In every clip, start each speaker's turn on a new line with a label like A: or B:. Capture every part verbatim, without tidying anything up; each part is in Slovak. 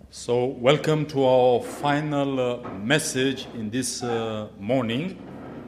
A: So, welcome to our final uh, message in this uh, morning.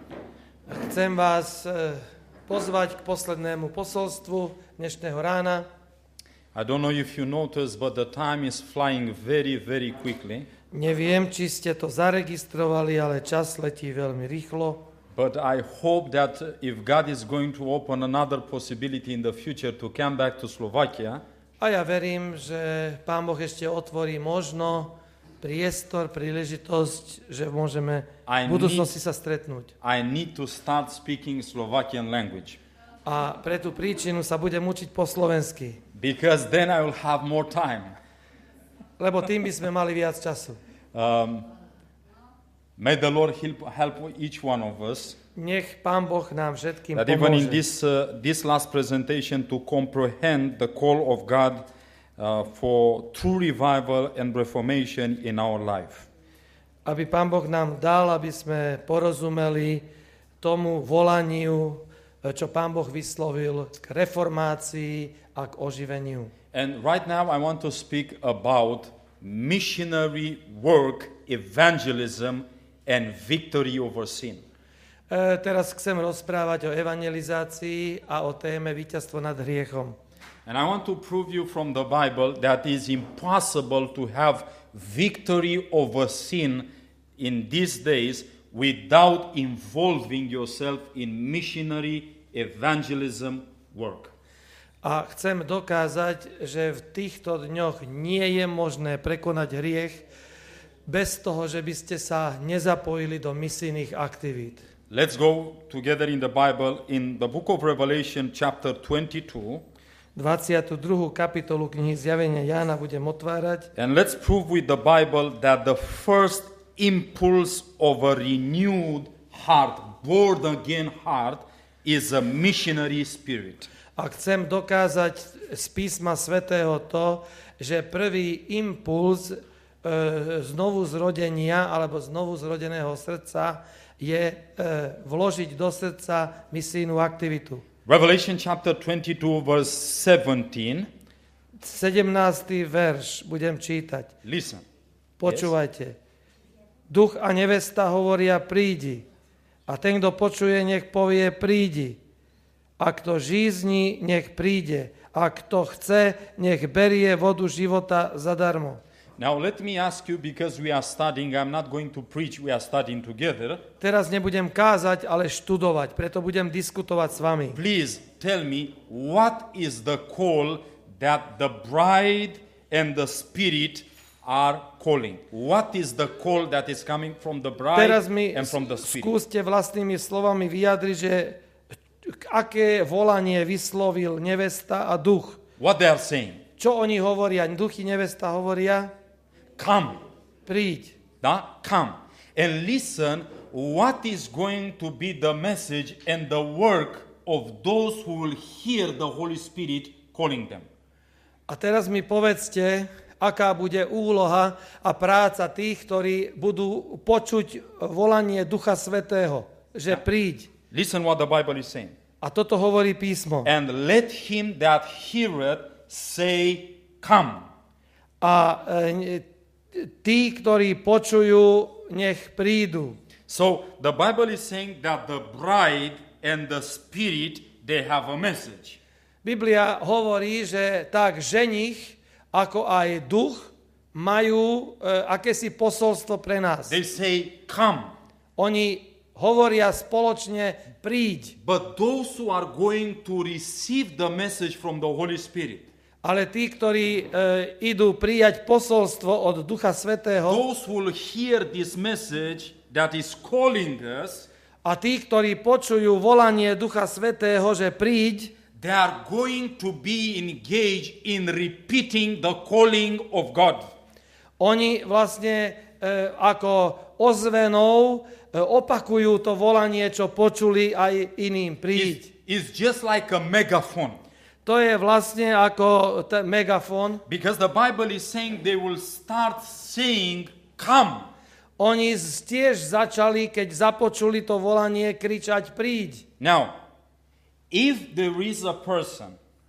B: Chcem vás uh, pozvať k poslednému posolstvu dnešného rána.
A: I don't know if you noticed, but the time is flying very, very quickly.
B: Neviem, či ste to zaregistrovali, ale čas letí veľmi rýchlo.
A: But I hope that if God is going to open another possibility in the future to come back to Slovakia,
B: A ja verím, že Pán Boh ešte otvorí možno priestor, príležitosť, že môžeme v budúcnosti sa stretnúť.
A: I need to start speaking Slovakian language.
B: A pre tú príčinu sa budem učiť po slovensky.
A: Because then I will have more time.
B: Lebo tým by sme mali viac času.
A: Um, may the Lord help, help each one of us.
B: Nech Pán Boh nám všetkým
A: That even in
B: pomôže.
A: this, uh, this last presentation to comprehend the call of God uh, for true revival and reformation in our life.
B: Aby Pán Boh nám dal, aby sme porozumeli tomu volaniu, čo Pán Boh vyslovil k reformácii a k oživeniu.
A: And right now I want to speak about missionary work, evangelism, and victory over sin.
B: E, teraz chcem rozprávať o evangelizácii a o téme víťazstvo nad hriechom.
A: And I want to prove you from the Bible that it is impossible to have victory over sin in these days without involving yourself in missionary evangelism work.
B: A chcem dokázať, že v týchto dňoch nie je možné prekonať hriech bez toho, že by ste sa nezapojili do misijných aktivít.
A: Let's go together in the Bible in the book of Revelation chapter twenty-two.
B: dvadsiatu druhú kapitolu knihy Zjavenia Jána budem otvárať.
A: And let's prove with the Bible that the first impulse of a renewed heart, born again heart, is a missionary spirit.
B: A chcem dokázať z písma svätého to, že prvý impuls e, znovu zrodenia alebo znovu zrodeného srdca je e, vložiť do srdca misijnú aktivitu.
A: Revelation chapter twenty-two verse seventeen.
B: sedemnásty verš budem čítať.
A: Listen.
B: Počúvajte. Yes. Duch a nevesta hovoria prídi. A ten, kto počuje, nech povie prídi. A kto žízni, nech príde. A kto chce, nech berie vodu života zadarmo.
A: Now let me ask you, because we are studying, I'm not going to preach, we are studying together.
B: Teraz nebudem kázať, ale študovať, preto budem diskutovať s vami.
A: Please tell me, what is the call that the bride and the spirit are calling? What is the call that is coming from the bride
B: Teraz mi
A: and from the spirit?
B: skúste vlastnými slovami vyjadriť, že aké volanie vyslovil nevesta a duch.
A: What they are saying?
B: Čo oni hovoria? Duchy nevesta hovoria?
A: Come.
B: Príď.
A: Da? Come. And listen what is going to be the message and the work of those who will hear the Holy Spirit calling them.
B: A teraz mi povedzte, aká bude úloha a práca tých, ktorí budú počuť volanie Ducha Svätého, že príď.
A: Listen what the Bible is saying.
B: A toto hovorí písmo.
A: And let him that heareth say, come.
B: A e, tí, ktorí počujú, nech prídu.
A: So the Bible is saying that the bride and the spirit, they have a message.
B: Biblia hovorí, že tak ženich, ako aj duch, majú e, akési posolstvo pre nás.
A: They say, come.
B: Oni hovoria spoločne, príď.
A: But those who are going to receive the message from the Holy Spirit,
B: ale tí, ktorí e, idú prijať posolstvo od Ducha Svätého,
A: those who will hear this message that is calling us,
B: a tí, ktorí počujú volanie Ducha Svätého, že príď,
A: they are going to be engaged in repeating the calling of God.
B: Oni vlastne e, ako ozvenou e, opakujú to volanie, čo počuli aj iným. Príď.
A: It's, it's just like a megaphone.
B: To je vlastne ako t- megafón.
A: Because the Bible is saying they will start saying, come.
B: Oni tiež začali, keď započuli to volanie, kričať príď.
A: Now, if there is a person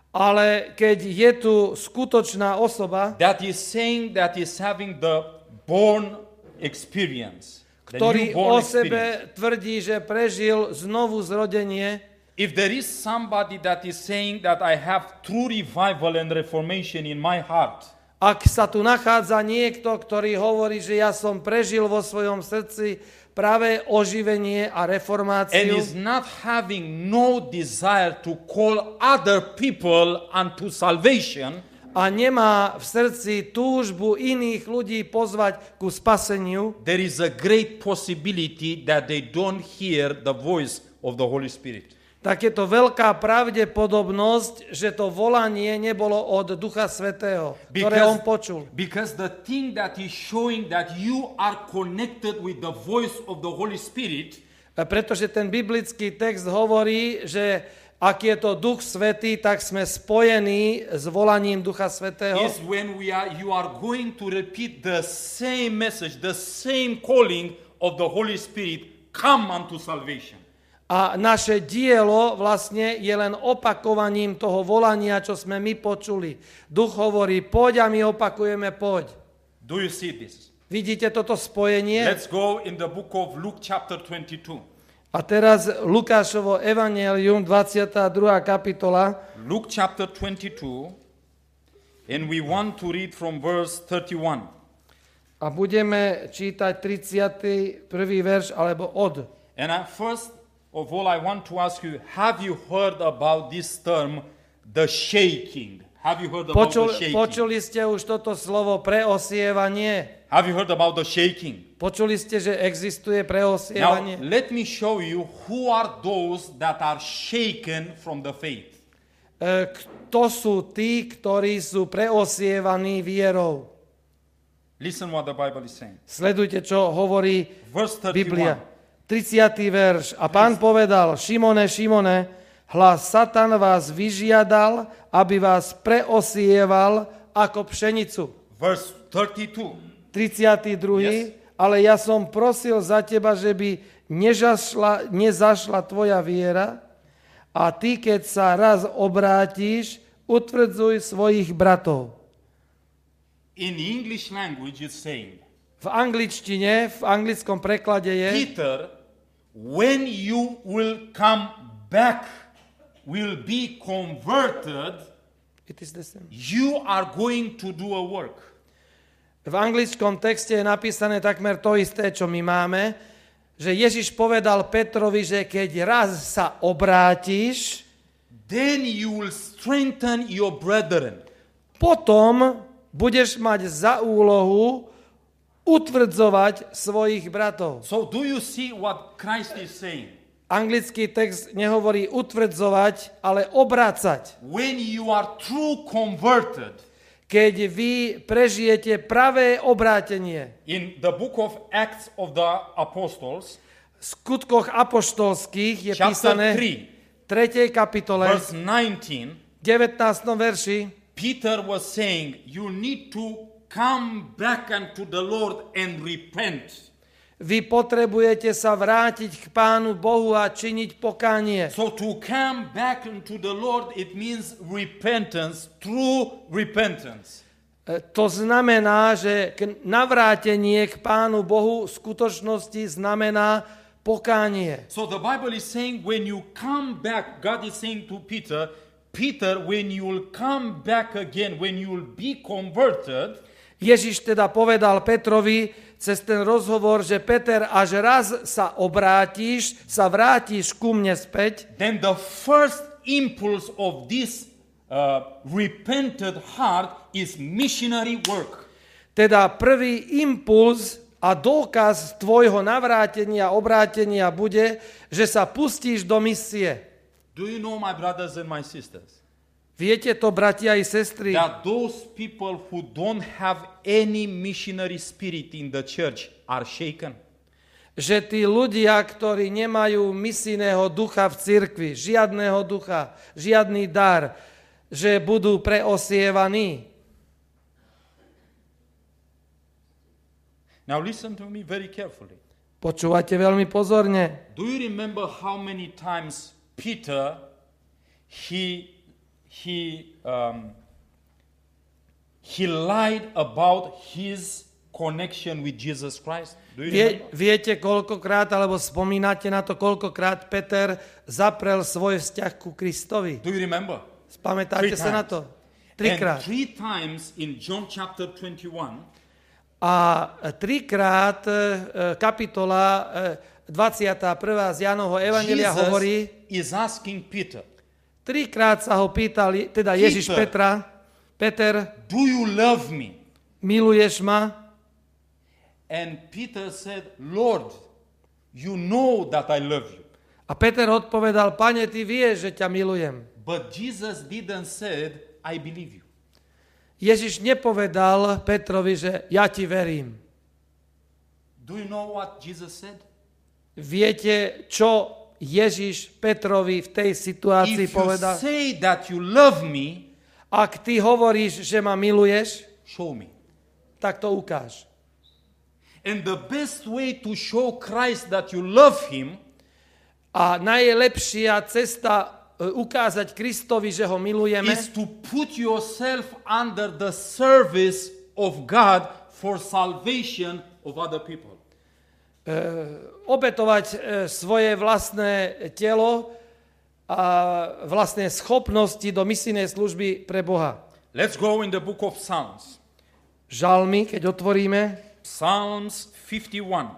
B: Ale keď je tu skutočná osoba,
A: that is saying that is having the born experience, the
B: ktorý
A: newborn
B: o sebe
A: experience.
B: tvrdí, že prežil znovu zrodenie,
A: If there is somebody that is saying that I have true revival and reformation in my heart,
B: ak sa tu nachádza niekto, ktorý hovorí, že ja som prežil vo svojom srdci práve oživenie a
A: and
B: reformáciu
A: is not having no desire to call other people unto salvation,
B: a nemá v srdci túžbu iných ľudí pozvať ku spaseniu,
A: there is a great possibility that they don't hear the voice of the Holy Spirit.
B: tak je to veľká pravdepodobnosť, že to volanie nebolo od Ducha Svätého, ktoré on počul.
A: because the thing that is showing that you are connected with the voice of the Holy Spirit
B: A pretože ten biblický text hovorí, že ak je to Duch Svätý, tak sme spojení s volaním Ducha Svätého.
A: is when we are you are going to repeat the same message, the same calling of the Holy Spirit, come unto salvation.
B: A naše dielo vlastne je len opakovaním toho volania, čo sme my počuli. Duch hovorí, poď a my opakujeme, poď.
A: Do you see this?
B: Vidíte toto spojenie?
A: Let's go in the book of Luke chapter twenty-two.
B: A teraz Lukášovo evanjelium, dvadsiata druhá kapitola.
A: Luke chapter twenty-two, and we want to read from verse thirty-one.
B: A budeme čítať tridsiaty prvý verš, alebo od.
A: And at first of all, I want to ask you, have you heard about this term, the shaking? Have you heard about
B: Počul,
A: the shaking?
B: počuli ste už toto slovo preosievanie?
A: Have you heard about the shaking?
B: Počuli ste, že existuje
A: Now,
B: preosievanie?
A: let me show you who are those that are shaken from the faith.
B: E, Kto sú tí, ktorí sú preosievaní vierou?
A: Listen what the Bible is saying.
B: Sledujte, čo hovorí
A: Verse
B: Biblia.
A: thirty-one.
B: tridsiaty verš. A Pán povedal, Šimone, Šimone, hlas Satan vás vyžiadal, aby vás preosieval ako pšenicu.
A: Verse thirty-two.
B: tridsiaty druhý.
A: Yes.
B: Ale ja som prosil za teba, že by nezašla, nezašla tvoja viera a ty, keď sa raz obrátiš, utvrdzuj svojich bratov.
A: In English language it's saying,
B: V angličtine, v anglickom preklade je,
A: Peter, when you will come back, will be converted,
B: it is the same.
A: you are going to do a work.
B: V anglickom texte je napísané takmer to isté, čo my máme, že Ježiš povedal Petrovi, že keď raz sa obrátiš,
A: then you will strengthen your brethren.
B: potom budeš mať za úlohu utvrdzovať svojich bratov.
A: So do you see what Christ is saying?
B: Anglický text nehovorí utvrdzovať, ale obrácať.
A: When you are true converted,
B: Keď vy prežijete pravé obrátenie,
A: in the book of Acts of the Apostles,
B: v skutkoch apoštolských je
A: chapter
B: písané
A: three,
B: v tretej kapitole,
A: verse nineteen,
B: devätnástom verši,
A: Peter was saying, you need to come back unto the Lord and repent.
B: vy potrebujete sa vrátiť k Pánu Bohu a činiť pokánie.
A: So to come back unto the Lord, it means repentance, true repentance.
B: E, To znamená, že k navrátenie k Pánu Bohu v skutočnosti znamená pokánie.
A: So the Bible is saying when you come back, God is saying to Peter, Peter, when you will come back again, when you will be converted,
B: Ježiš teda povedal Petrovi cez ten rozhovor, že Peter, až raz sa obrátiš, sa vrátiš ku mne späť,
A: then the first impulse of this uh, repented heart is missionary work.
B: teda prvý impuls a dôkaz tvojho navrátenia, obrátenia bude, že sa pustíš do misie.
A: Do you know, my brothers and my sisters,
B: Viete to, bratia i sestry,
A: that those people who don't have any missionary spirit in the church are shaken?
B: že tí ľudia, ktorí nemajú misijného ducha v cirkvi, žiadneho ducha, žiadny dar, že budú preosievaní.
A: Now listen to me very carefully.
B: Počúvate veľmi pozorne.
A: Do you remember how many times Peter, he, he um, he lied about his connection with Jesus Christ. Do you
B: Vie,
A: remember?
B: viete koľkokrát, alebo spomínate na to, koľkokrát Peter zaprel svoj vzťah ku Kristovi?
A: Do you remember?
B: Spamätáte
A: Three
B: sa na
A: times.
B: to?
A: And
B: Trikrát.
A: three times in John chapter twenty-one,
B: A trikrát e, kapitola e, dvadsiata prvá z Jánovho evanjelia
A: Jesus
B: hovorí,
A: is asking Peter,
B: trikrát sa ho pýtal, teda Ježiš
A: Peter.
B: Petra, Peter,
A: do you love me?
B: miluješ ma?
A: And Peter said, Lord, you know that I love you.
B: A Peter odpovedal, Pane, ty vieš, že ťa milujem.
A: But Jesus didn't say, I believe you.
B: Ježiš nepovedal Petrovi, že ja ti verím.
A: Do you know what Jesus said?
B: Viete, čo Ježiš Petrovi v tej situácii
A: If you
B: povedal?
A: say that you love me,
B: Ak ty hovoríš, že ma miluješ,
A: show me.
B: tak to ukáž.
A: And the best way to show Christ that you love him
B: A najlepšia cesta e, ukázať Kristovi, že ho milujeme,
A: is to put yourself under the service of God for salvation of other people.
B: e, obetovať e, svoje vlastné telo a vlastné schopnosti do misijnej služby pre Boha.
A: Let's go in the book of Psalms.
B: Žalmy, keď otvoríme,
A: Psalms fifty-one.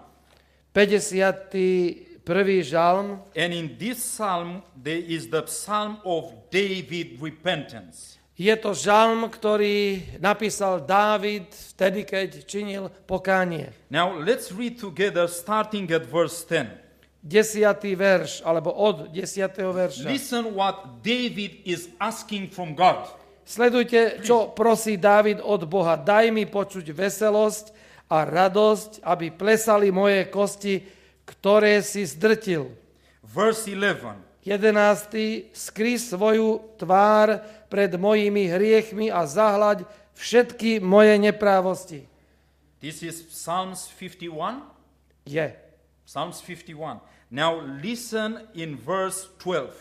B: päťdesiaty prvý žalm,
A: And in this psalm, there is the psalm of David repentance.
B: je to žalm, ktorý napísal Dávid vtedy, keď činil pokánie.
A: Now, let's read together starting at verse ten.
B: Desiatý verš, alebo od desiatého verša.
A: Listen what David is asking from God.
B: Sledujte, čo prosí Dávid od Boha. Daj mi počuť veselosť a radosť, aby plesali moje kosti, ktoré si zdrtil.
A: Verse eleven.
B: jedenásty. Skry svoju tvár pred mojimi hriechmi a zahľaď všetky moje neprávosti.
A: This is Psalms fifty-one.
B: Je.
A: Psalms fifty-one. Now listen in verse twelve.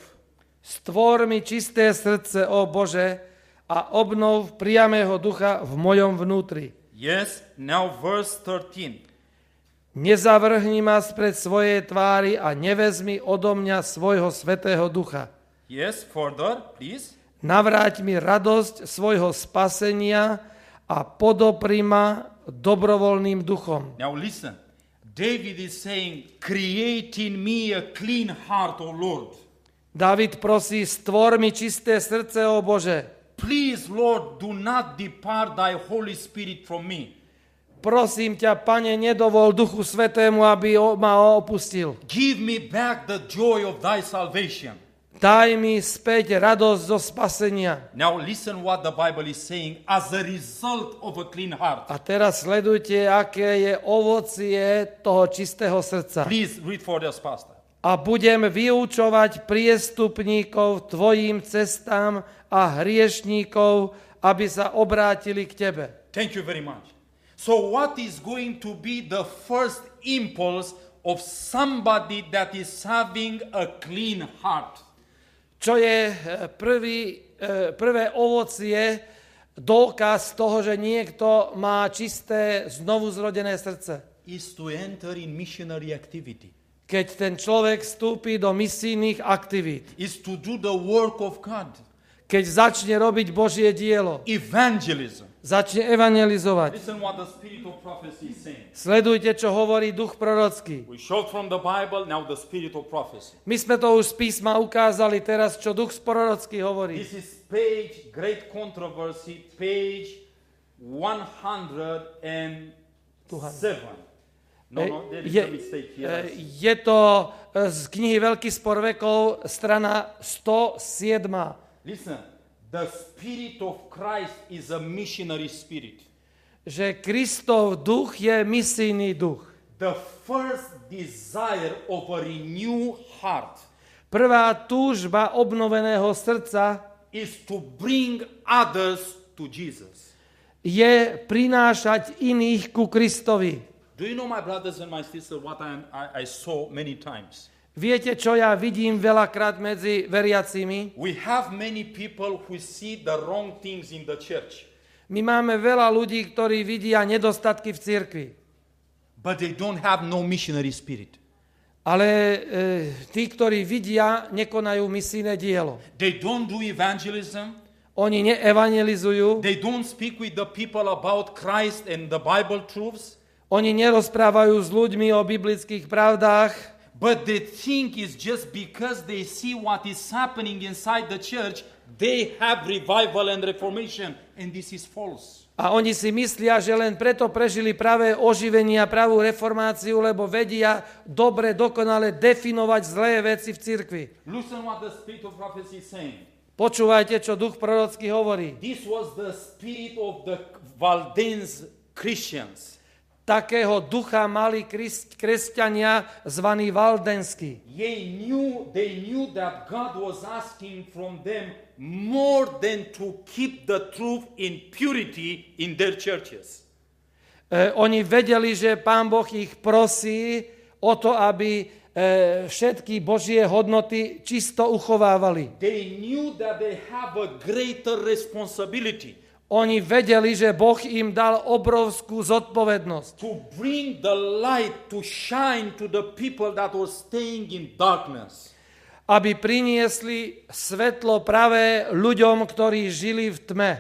B: Stvor mi čisté srdce, ó Bože, a obnov priamého ducha v mojom vnútri.
A: Yes, now verse thirteen.
B: Nezavrhni ma spred svojej tvári a nevezmi odo mňa svojho svätého ducha.
A: Yes, further, please.
B: Navráť mi radosť svojho spasenia a podopri ma dobrovoľným duchom.
A: Now listen. David is saying, create in me a clean heart, O Lord.
B: David prosí, stvor mi čisté srdce, ó Bože.
A: Please, Lord, do not depart thy Holy Spirit from me.
B: Prosím ťa, Pane, nedovol Duchu Svätému, aby ma opustil.
A: Give me back the joy of thy salvation.
B: Daj mi späť radosť zo spasenia.
A: Now listen what the Bible is saying as a result of a clean heart.
B: A teraz sledujte, aké je ovocie toho čistého srdca.
A: Please read for us, Pastor.
B: A budem vyučovať priestupníkov tvojim cestám a hriešníkov, aby sa obrátili k tebe.
A: Thank you very much. So what is going to be the first impulse of somebody that is having a clean heart?
B: Čo je prvý, prvé ovocie, dôkaz toho, že niekto má čisté, znovuzrodené srdce?
A: Is to enter in missionary activity.
B: Keď ten človek vstúpi do misijných aktivít.
A: Is to do the work of God.
B: Keď začne robiť Božie dielo.
A: Evangelism.
B: Začne evangelizovať.
A: Listen what the spirit of prophecy is saying.
B: Sledujte, čo hovorí duch prorocký.
A: We showed from the Bible, now the spirit of prophecy.
B: My sme to už z písma ukázali, teraz čo duch prorocký hovorí.
A: This is page, great controversy, page one hundred seven. No, no, there is
B: Je,
A: a mistake here.
B: je to z knihy Veľký spor vekov, strana sto sedem.
A: Listen, the spirit of Christ is a missionary spirit.
B: Že Kristov duch je misijný duch.
A: The first desire of a renewed heart
B: Prvá túžba obnoveného srdca
A: is to bring others to Jesus.
B: je prinášať iných ku Kristovi.
A: Do you know, my brothers and my sisters, what I, am, I, I saw many times?
B: Viete, čo ja vidím veľakrát medzi veriacimi?
A: We have many people who see the wrong things in the church.
B: My máme veľa ľudí, ktorí vidia nedostatky v cirkvi.
A: But they don't have no missionary spirit.
B: Ale e, tí, ktorí vidia, nekonajú misijné dielo.
A: They don't do evangelism.
B: Oni neevangelizujú.
A: They don't speak with the people about Christ and the Bible truths.
B: Oni nerozprávajú s ľuďmi o biblických pravdách.
A: But they think it's just because they see what is happening inside the church, they have revival and reformation, and this is false.
B: A oni si myslia, že len preto prežili pravé oživenie a pravú reformáciu, lebo vedia dobre, dokonale definovať zlé veci v cirkvi.
A: Listen what the spirit of prophecy is saying.
B: Počúvajte, čo duch prorocký hovorí.
A: This was the spirit of the Valdense Christians.
B: Takého ducha mali kres- kresťania zvaní valdenskí.
A: They knew, they knew that God was asking from them more than to keep the truth in purity in their churches.
B: E, oni vedeli, že Pán Boh ich prosí o to, aby e, všetky Božie hodnoty čisto uchovávali.
A: They knew that they have a greater responsibility.
B: Oni vedeli, že Boh im dal obrovskú zodpovednosť.
A: To bring the light to shine to the people that were staying in darkness.
B: Aby priniesli svetlo pravé ľuďom, ktorí žili v tme.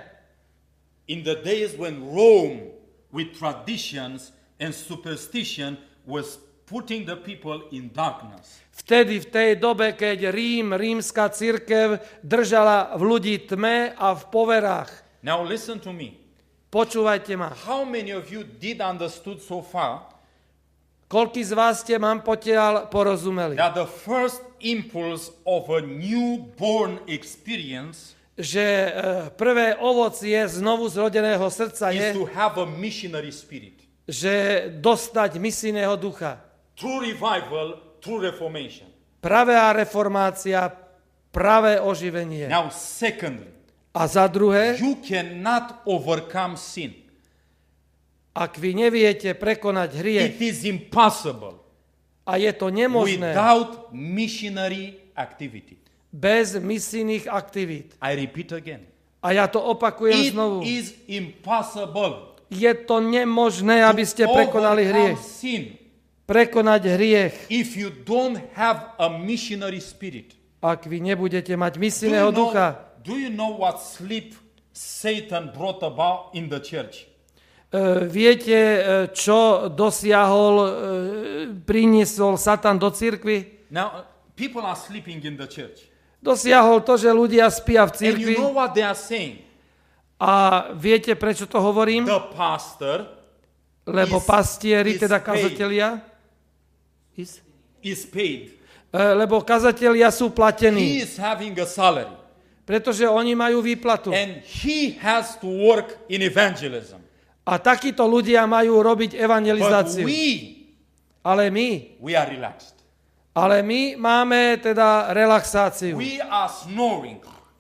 A: In the days when Rome, with traditions and superstition, was putting the people in darkness.
B: Vtedy, v tej dobe, keď Rím, rímska cirkev držala v ľudí tme a v poverách.
A: Now listen to me.
B: Počúvajte ma.
A: How many of you did understood so far
B: Koľký z vás ste mám potiaľ porozumeli?
A: that the first impulse of a newborn experience
B: Že e, prvé ovocie znovu zrodeného srdca
A: is
B: je,
A: to have a missionary spirit.
B: že dostať misijného ducha.
A: True revival, true reformation.
B: Pravá reformácia, pravé oživenie.
A: Now secondly,
B: A za druhé,
A: you cannot overcome sin.
B: ak vy neviete prekonať hriech,
A: It is impossible
B: a je to nemožné
A: without missionary activity.
B: bez misijných aktivít.
A: I repeat again.
B: A ja to opakujem
A: It
B: znovu.
A: is impossible
B: Je to nemožné, aby ste
A: to
B: prekonali hriech.
A: overcome sin
B: Prekonať hriech,
A: if you don't have a missionary spirit.
B: ak vy nebudete mať
A: Do
B: misijného
A: you know,
B: ducha.
A: do you know what sleep Satan brought about in the church?
B: E, viete, e, čo dosiahol, e, priniesol Satan do cirkvi?
A: Now, people are sleeping in the church.
B: Dosiahol to, že ľudia spia v
A: And
B: cirkvi.
A: you know what they are saying?
B: A viete, prečo to hovorím?
A: The pastor
B: Lebo
A: is-
B: pastieri,
A: is
B: teda
A: paid.
B: kazatelia, is,
A: is paid.
B: e, lebo kazatelia sú
A: He
B: platení,
A: is having a salary.
B: pretože oni majú výplatu.
A: And he has to work in evangelism.
B: A takíto ľudia majú robiť
A: But
B: evangelizáciu.
A: we,
B: Ale my,
A: we are relaxed.
B: ale my máme teda relaxáciu.
A: We are snoring.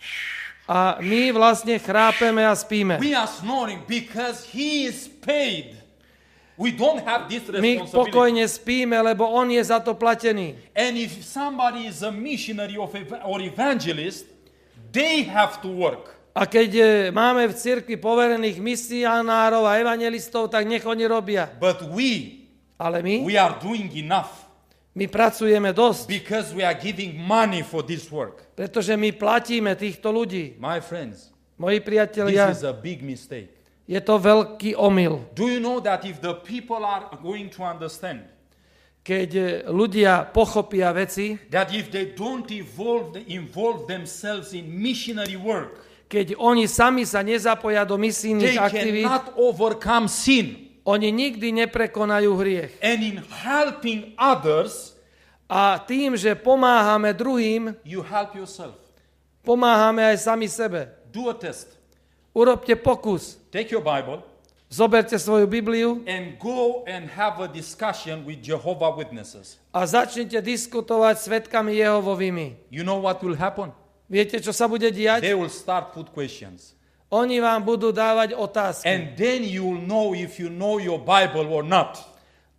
B: A my vlastne chrápeme a spíme.
A: We are snoring because he is paid. We don't have this
B: My
A: responsibility.
B: pokojne spíme, lebo on je za to platený.
A: And if somebody is a missionary of ev- or evangelist, they have to work.
B: A keď e, máme v cirkvi poverených misionárov a evangelistov, tak nech oni robia.
A: But we,
B: Ale my,
A: we are doing enough
B: my pracujeme dosť,
A: because we are giving money for this work.
B: pretože my platíme týchto ľudí.
A: My friends,
B: Moji
A: this
B: priatelia,
A: is a big mistake.
B: je to veľký omyl.
A: Do you know that if the people are going to understand
B: Keď e, ľudia pochopia veci,
A: that if they don't evolve, involve themselves in missionary work,
B: keď oni sami sa nezapoja do
A: they
B: misijných aktivít,
A: cannot overcome sin.
B: oni nikdy neprekonajú hriech.
A: And in helping others,
B: A tým, že pomáhame druhým,
A: you help yourself.
B: pomáhame aj sami sebe.
A: Do a test.
B: Urobte pokus.
A: Take your Bible
B: Zoberte svoju Bibliu
A: and go and have a discussion with Jehovah Witnesses.
B: a začnite diskutovať s svedkami Jehovovými.
A: You know what will happen?
B: Viete, čo sa bude diať?
A: They will start put questions.
B: Oni vám budú dávať otázky.
A: And then you will know if you know your Bible or not.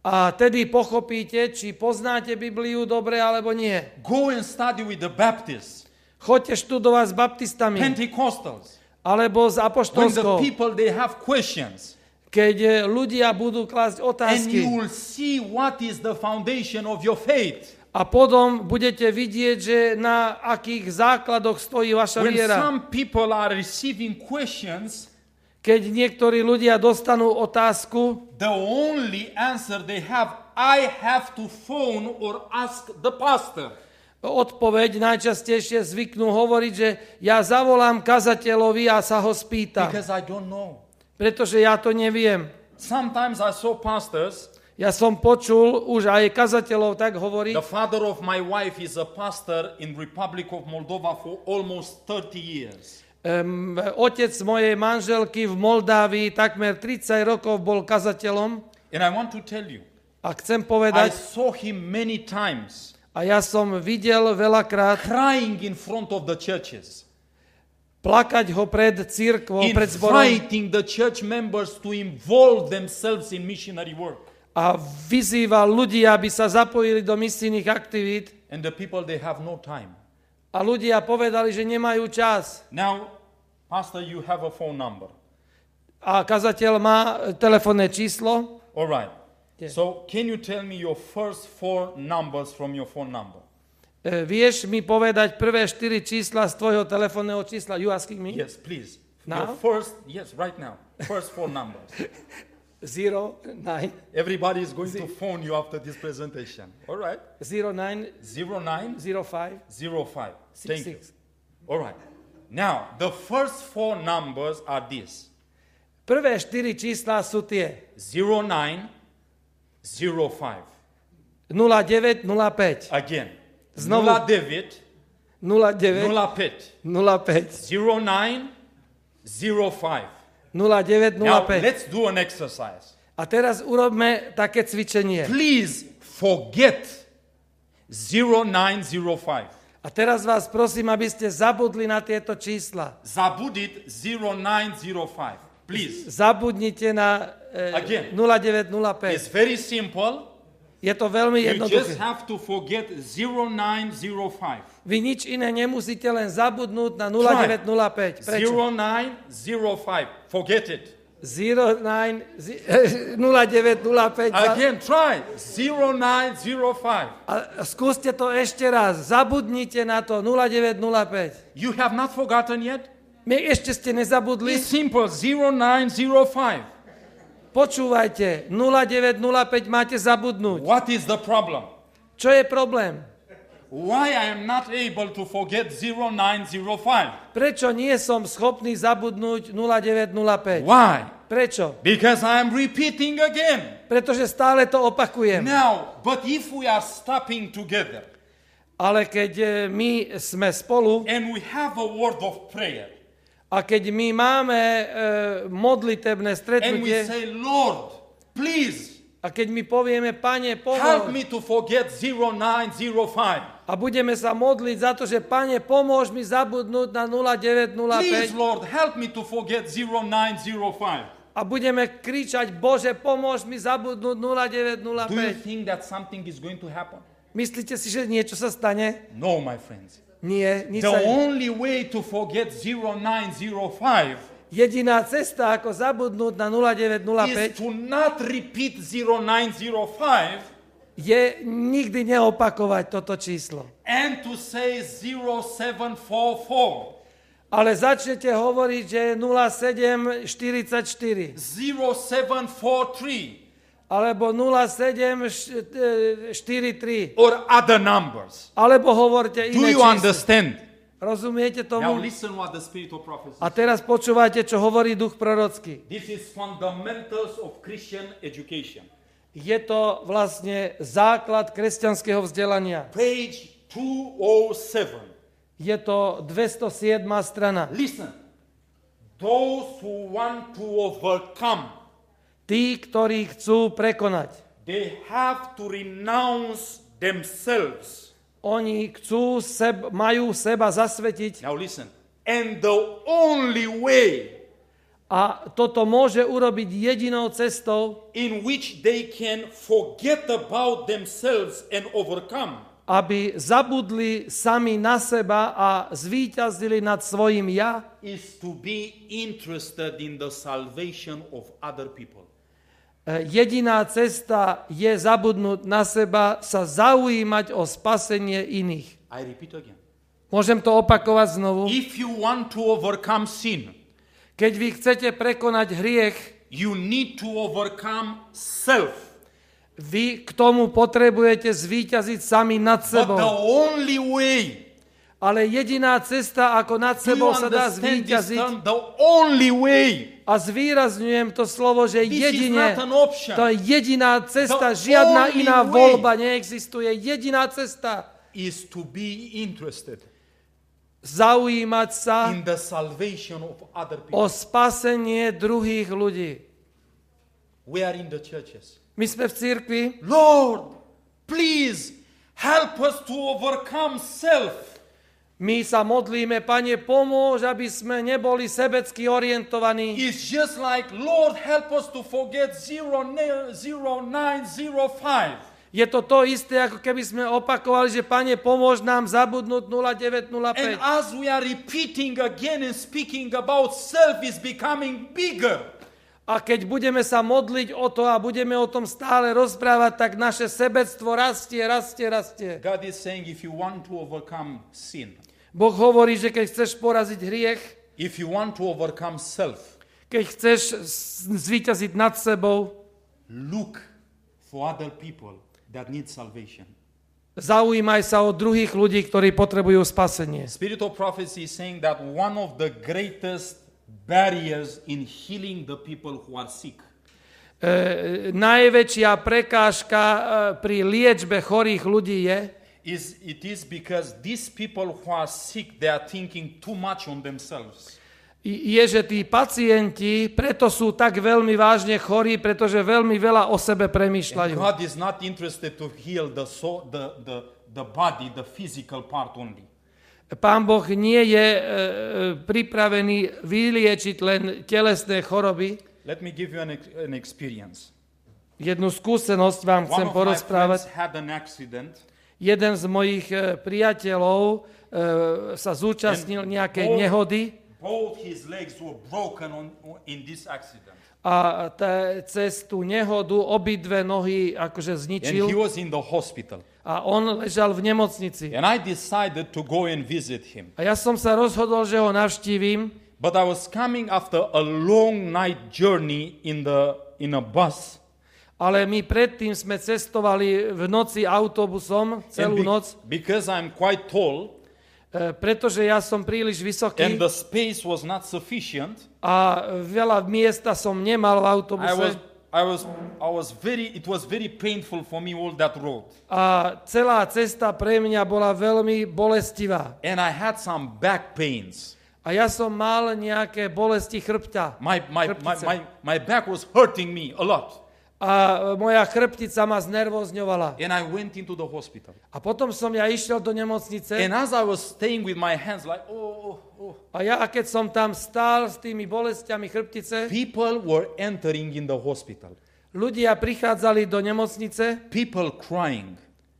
B: A tedy pochopíte, či poznáte Bibliu dobre alebo nie.
A: Go and study with the Baptists,
B: Choďte študovať s baptistami
A: Pentecostals.
B: alebo s
A: When the
B: apoštolskou.
A: people, they have questions.
B: Keď eh, ľudia budú klásť
A: And you
B: otázky
A: will see what is the foundation of your faith.
B: a potom budete vidieť, že na akých základoch stojí vaša
A: When
B: viera.
A: some people are receiving questions,
B: Keď niektorí ľudia dostanú otázku,
A: the only answer they have, I have to phone or ask the pastor.
B: odpoveď najčastejšie zvyknú hovoriť, že ja zavolám kazateľovi a sa ho spýtam,
A: Because I don't know.
B: pretože ja to neviem.
A: Sometimes I saw pastors.
B: Ja som počul už aj kazateľov tak hovoriť.
A: The father of my wife is a pastor in Republic of Moldova for almost thirty years.
B: Um, otec mojej manželky v Moldávii takmer tridsať rokov bol kazateľom
A: And I want to tell you,
B: a chcem
A: I
B: povedať,
A: saw him many times
B: a ja som videl veľakrát
A: crying in front of the churches,
B: plakať ho pred cirkvou, pred zborom
A: inviting the church members to involve themselves in missionary work.
B: a vyzýval ľudí, aby sa zapojili do misijných aktivít
A: And the people, they have no time.
B: a ľudia povedali, že nemajú čas.
A: Now, pastor, you have a phone number.
B: A kazateľ má telefónne číslo.
A: All right.
B: Yeah.
A: So, can you tell me your first four numbers from your phone number?
B: E, vieš mi povedať prvé štyri čísla z tvojho telefónneho čísla? You asking me?
A: Yes, please.
B: Now?
A: Your first, yes, right now. First four numbers.
B: Zero, nine,
A: Everybody is going to phone you after this presentation. All right.
B: zero, nine,
A: Zero nine
B: zero, five,
A: zero five.
B: six,
A: Thank
B: six.
A: you. All right. Now, the first four numbers are this:
B: Prvé štyri čísla sú tie
A: zero nine zero five.
B: nula deväť nula päť,
A: Again.
B: Znovu.
A: Nula devět,
B: nula deväť
A: nula pět.
B: nula päť,
A: Zero nine zero five.
B: nula deväť nula
A: Now,
B: päť.
A: let's do an exercise.
B: A teraz urobme také cvičenie.
A: Please forget zero nine zero five.
B: A teraz vás prosím, aby ste zabudli na tieto čísla.
A: Zabudit zero nine zero five. Please.
B: Zabudnite na
A: Again.
B: e, nula deväť nula
A: It's
B: päť.
A: very simple.
B: Je to veľmi
A: You just
B: jednoduché.
A: have to forget zero nine zero five.
B: Vy nič iné nemusíte, len zabudnúť na nula deväť nula päť. Prečo?
A: zero nine zero five. Forget it.
B: zero nine, nula deväť nula päť.
A: Again, try. zero nine zero five.
B: A skúste to ešte raz. Zabudnite na to nula deväť nula päť.
A: You have not forgotten yet?
B: My ešte ste nezabudli?
A: It's simple. zero nine zero five.
B: Počúvajte, nula deväť nula päť máte zabudnúť.
A: What is the problem?
B: Čo je problém?
A: Why I am not able to forget zero nine zero five?
B: Prečo nie som schopný zabudnúť nula deväť nula päť?
A: Why?
B: Prečo?
A: Because I am repeating again.
B: Pretože stále to opakujem.
A: Now, but if we are stopping together
B: Ale keď e, my sme spolu
A: and we have a word of prayer
B: a keď my máme e, modlitebné
A: and we
B: stretnutie
A: say, Lord, please
B: a keď my povieme, Pane,
A: help
B: pomôž
A: me to forget zero nine zero five.
B: a budeme sa modliť za to, že Pane, pomôž mi zabudnúť na nula deväť nula
A: Please,
B: päť
A: Lord, help me to forget zero nine zero five.
B: a budeme kričať, Bože, pomôž mi zabudnúť nula deväť nula
A: Do you
B: päť.
A: think that something is going to happen?
B: Myslíte si, že niečo sa stane?
A: No, my friends.
B: Nie, nič
A: The
B: sa...
A: only way to forget zero nine zero five
B: Jediná cesta, ako zabudnúť na nula deväť nula
A: is
B: päť,
A: to not repeat zero nine zero five
B: je nikdy neopakovať toto číslo.
A: and to say zero seven four four,
B: Ale začnete hovoriť, že je nula sedem štyridsaťštyri,
A: zero seven four three,
B: alebo nula sedem štyridsaťtri,
A: or other numbers.
B: alebo hovorte
A: Do
B: iné
A: you
B: číslo.
A: understand?
B: Rozumiete
A: Now
B: tomu?
A: listen what the Spirit of prophecy.
B: A teraz počúvajte, čo hovorí duch prorocký.
A: This is fundamentals of Christian education.
B: Je to vlastne základ kresťanského vzdelania.
A: Page two oh seven.
B: Je to dvestosedma strana.
A: Listen. Those who want to overcome,
B: Tí, ktorí chcú prekonať,
A: they have to renounce themselves.
B: oni chcú, seb, majú seba zasvetiť
A: Now listen. And the only way
B: A toto môže urobiť jedinou cestou,
A: in which they can forget about themselves and overcome.
B: Aby zabudli sami na seba a zvíťazili nad svojim ja,
A: is to be interested in the salvation of other people.
B: Jediná cesta je zabudnúť na seba, sa zaujímať o spasenie iných.
A: I repeat again.
B: Môžem to opakovať znovu.
A: If you want to overcome sin,
B: keď vy chcete prekonať hriech,
A: you need to overcome self.
B: Vy k tomu potrebujete zvíťaziť sami nad sebou.
A: But the only way,
B: ale jediná cesta, ako nad sebou sa dá zvíťaziť,
A: the only way,
B: a zvýrazňujem to slovo, že jedine, to je jediná cesta,
A: the
B: žiadna iná voľba neexistuje. Jediná cesta
A: is to be interested
B: zaujímať sa
A: in the salvation of other people.
B: O spasenie druhých ľudí.
A: We are in the churches.
B: My sme v cirkvi.
A: Lord, please help us to overcome self.
B: My sa modlíme, Pane, pomôž, aby sme neboli sebecky orientovaní.
A: It's just like, Lord, help us to forget zero nine zero five.
B: Je to to isté, ako keby sme opakovali, že Pane, pomôž nám zabudnúť nula deväť nula päť.
A: And as we are repeating again and speaking about self is becoming bigger.
B: A keď budeme sa modliť o to a budeme o tom stále rozprávať, tak naše sebectvo rastie, rastie, rastie.
A: God is saying, if you want to overcome sin,
B: Boh hovorí, že keď chceš poraziť hriech,
A: if you want to overcome self,
B: keď chceš zvíťaziť nad sebou,
A: look for other people that need salvation.
B: Zaujímaj sa o druhých ľudí, ktorí potrebujú spasenie.
A: Spirit of prophecy is saying that one of the greatest barriers in healing the people who are sick.
B: E, najväčšia prekážka e, pri liečbe chorých ľudí je,
A: is it is because these people who are sick, they are thinking too much on themselves.
B: Je, že tí pacienti preto sú tak veľmi vážne chorí, pretože veľmi veľa o sebe premýšľajú.
A: And God is not interested to heal the, so, the, the, the body, the physical part only.
B: Pán Boh nie je e, pripravený vyliečiť len telesné choroby.
A: Let me give you an, an experience.
B: Jednu skúsenosť vám chcem porozprávať. Jeden z mojich e, priateľov e, sa zúčastnil nejakej
A: both,
B: nehody.
A: Both his legs were broken on, in this accident.
B: A t- cez tú nehodu obidve nohy akože zničil.
A: And he was in the hospital.
B: A on ležal v nemocnici.
A: And I decided to go and visit him.
B: A ja som sa rozhodol, že ho navštívim.
A: But I was coming after a long night journey in the in a bus.
B: Ale my predtým sme cestovali v noci autobusom celú
A: be-
B: noc.
A: Because I'm quite tall.
B: E, pretože ja som príliš vysoký.
A: And the space was not sufficient.
B: A veľa miesta som nemal v autobuse.
A: I was I was I was very it was very painful for me all that road.
B: A celá cesta pre mňa bola veľmi bolestivá.
A: And I had some back pains.
B: A ja som mal nejaké bolesti chrbta.
A: My my my my, my back was hurting me a lot.
B: A moja chrbtica ma znervozňovala.
A: And I went into the hospital.
B: A potom som ja išiel do nemocnice.
A: And as I was staying with my hands like oh, oh, oh.
B: A ja keď som tam stál s tými bolestiami chrbtice,
A: people were entering in the hospital.
B: Ľudia prichádzali do nemocnice.
A: People crying.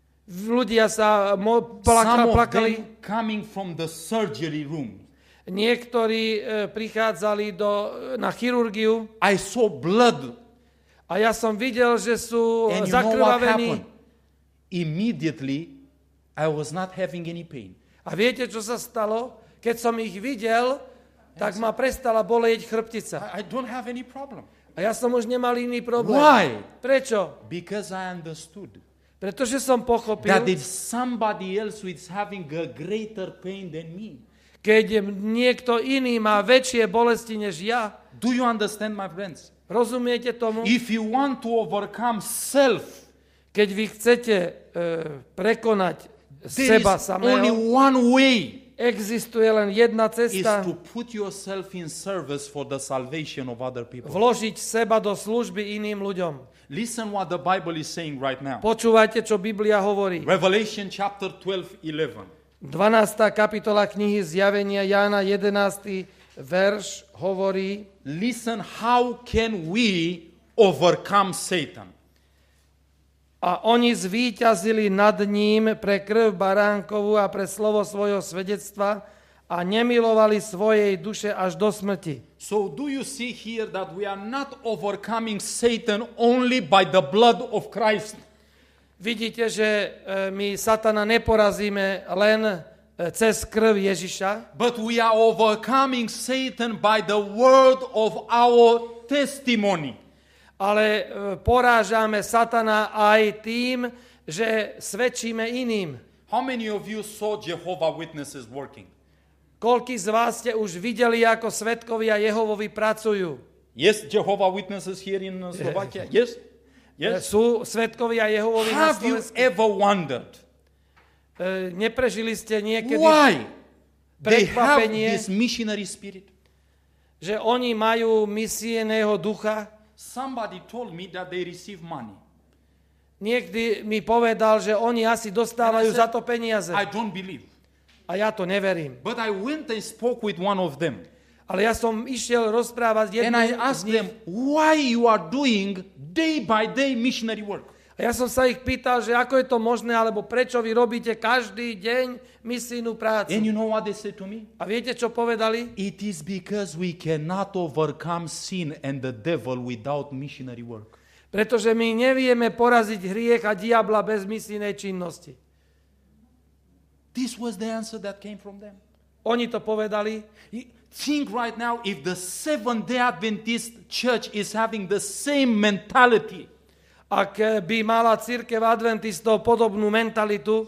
B: Ľudia sa mo- plaka-
A: Some of
B: plakali.
A: them coming from the surgery room.
B: Niektorí e, prichádzali do, na chirurgiu.
A: I saw blood.
B: A ja som videl, že sú
A: And you know what
B: zakrvavení.
A: happened? Immediately, I was not having any pain.
B: A viete, čo sa stalo? Keď som ich videl, tak ma prestala bolieť chrbtica.
A: I, I don't have any problem.
B: A ja som už nemal iný problém.
A: Why?
B: Prečo?
A: Because I understood
B: Pretože som pochopil,
A: that if somebody else is having a greater pain than me.
B: Keď niekto iný má väčšie bolesti než ja.
A: Do you understand, my friends?
B: Rozumiete tomu?
A: If you want to overcome self,
B: keď vy chcete uh, prekonať
A: there
B: seba
A: is only
B: samého,
A: one way.
B: existuje len jedna
A: Is
B: cesta.
A: to put yourself in service for the salvation of other people.
B: Vložiť seba do služby iným ľuďom.
A: Listen what the Bible is saying right now.
B: Počúvajte, čo Biblia hovorí.
A: Revelation chapter twelve eleven.
B: dvanásta kapitola knihy Zjavenia, Jána jedenásty verš hovorí,
A: listen, how can we overcome Satan?
B: a oni zvíťazili nad ním pre krv baránkovú a pre slovo svojho svedectva a nemilovali svojej duše až do smrti.
A: So do you see here that we are not overcoming Satan only by the blood of Christ?
B: Vidíte, že my satana neporazíme len cez krv Ježiša,
A: but we are overcoming Satan by the word of our testimony.
B: Ale porážame satana aj tým, že svedčíme iným.
A: How many of you saw Jehovah's Witnesses working?
B: Koľkí z vás ste už videli, ako svedkovia Jehovovi pracujú?
A: Yes, Jehovah's Witnesses here in Slovakia. Yes? Yes.
B: Sú svedkovia Jehovovi na
A: Have you
B: Slovensku?
A: ever wondered
B: E, neprežili ste niekedy
A: why they have
B: prekvapenie,
A: this missionary spirit?
B: že oni majú misijného ducha?
A: Somebody told me that they receive money.
B: Niekdy mi povedal, že oni asi dostávajú
A: And I said,
B: za to peniaze.
A: I don't believe.
B: A ja to neverím.
A: But I went and spoke with one of them.
B: Ale ja som išiel rozprávať
A: And I
B: jedným
A: asked
B: z nich.
A: them why you are doing day by day missionary work.
B: A ja som sa ich pýtal, že ako je to možné, alebo prečo vy robíte každý deň misijnú prácu.
A: And you know what they said to me?
B: A viete, čo povedali?
A: It is because we cannot overcome sin and the devil without missionary work.
B: Pretože my nevieme poraziť hriech a diabla bez misijnej činnosti.
A: This was the answer that came from them.
B: Oni to povedali.
A: Think right now if the Seventh-day Adventist church is having the same mentality.
B: Ak by mala cirkev adventistov podobnú mentalitu,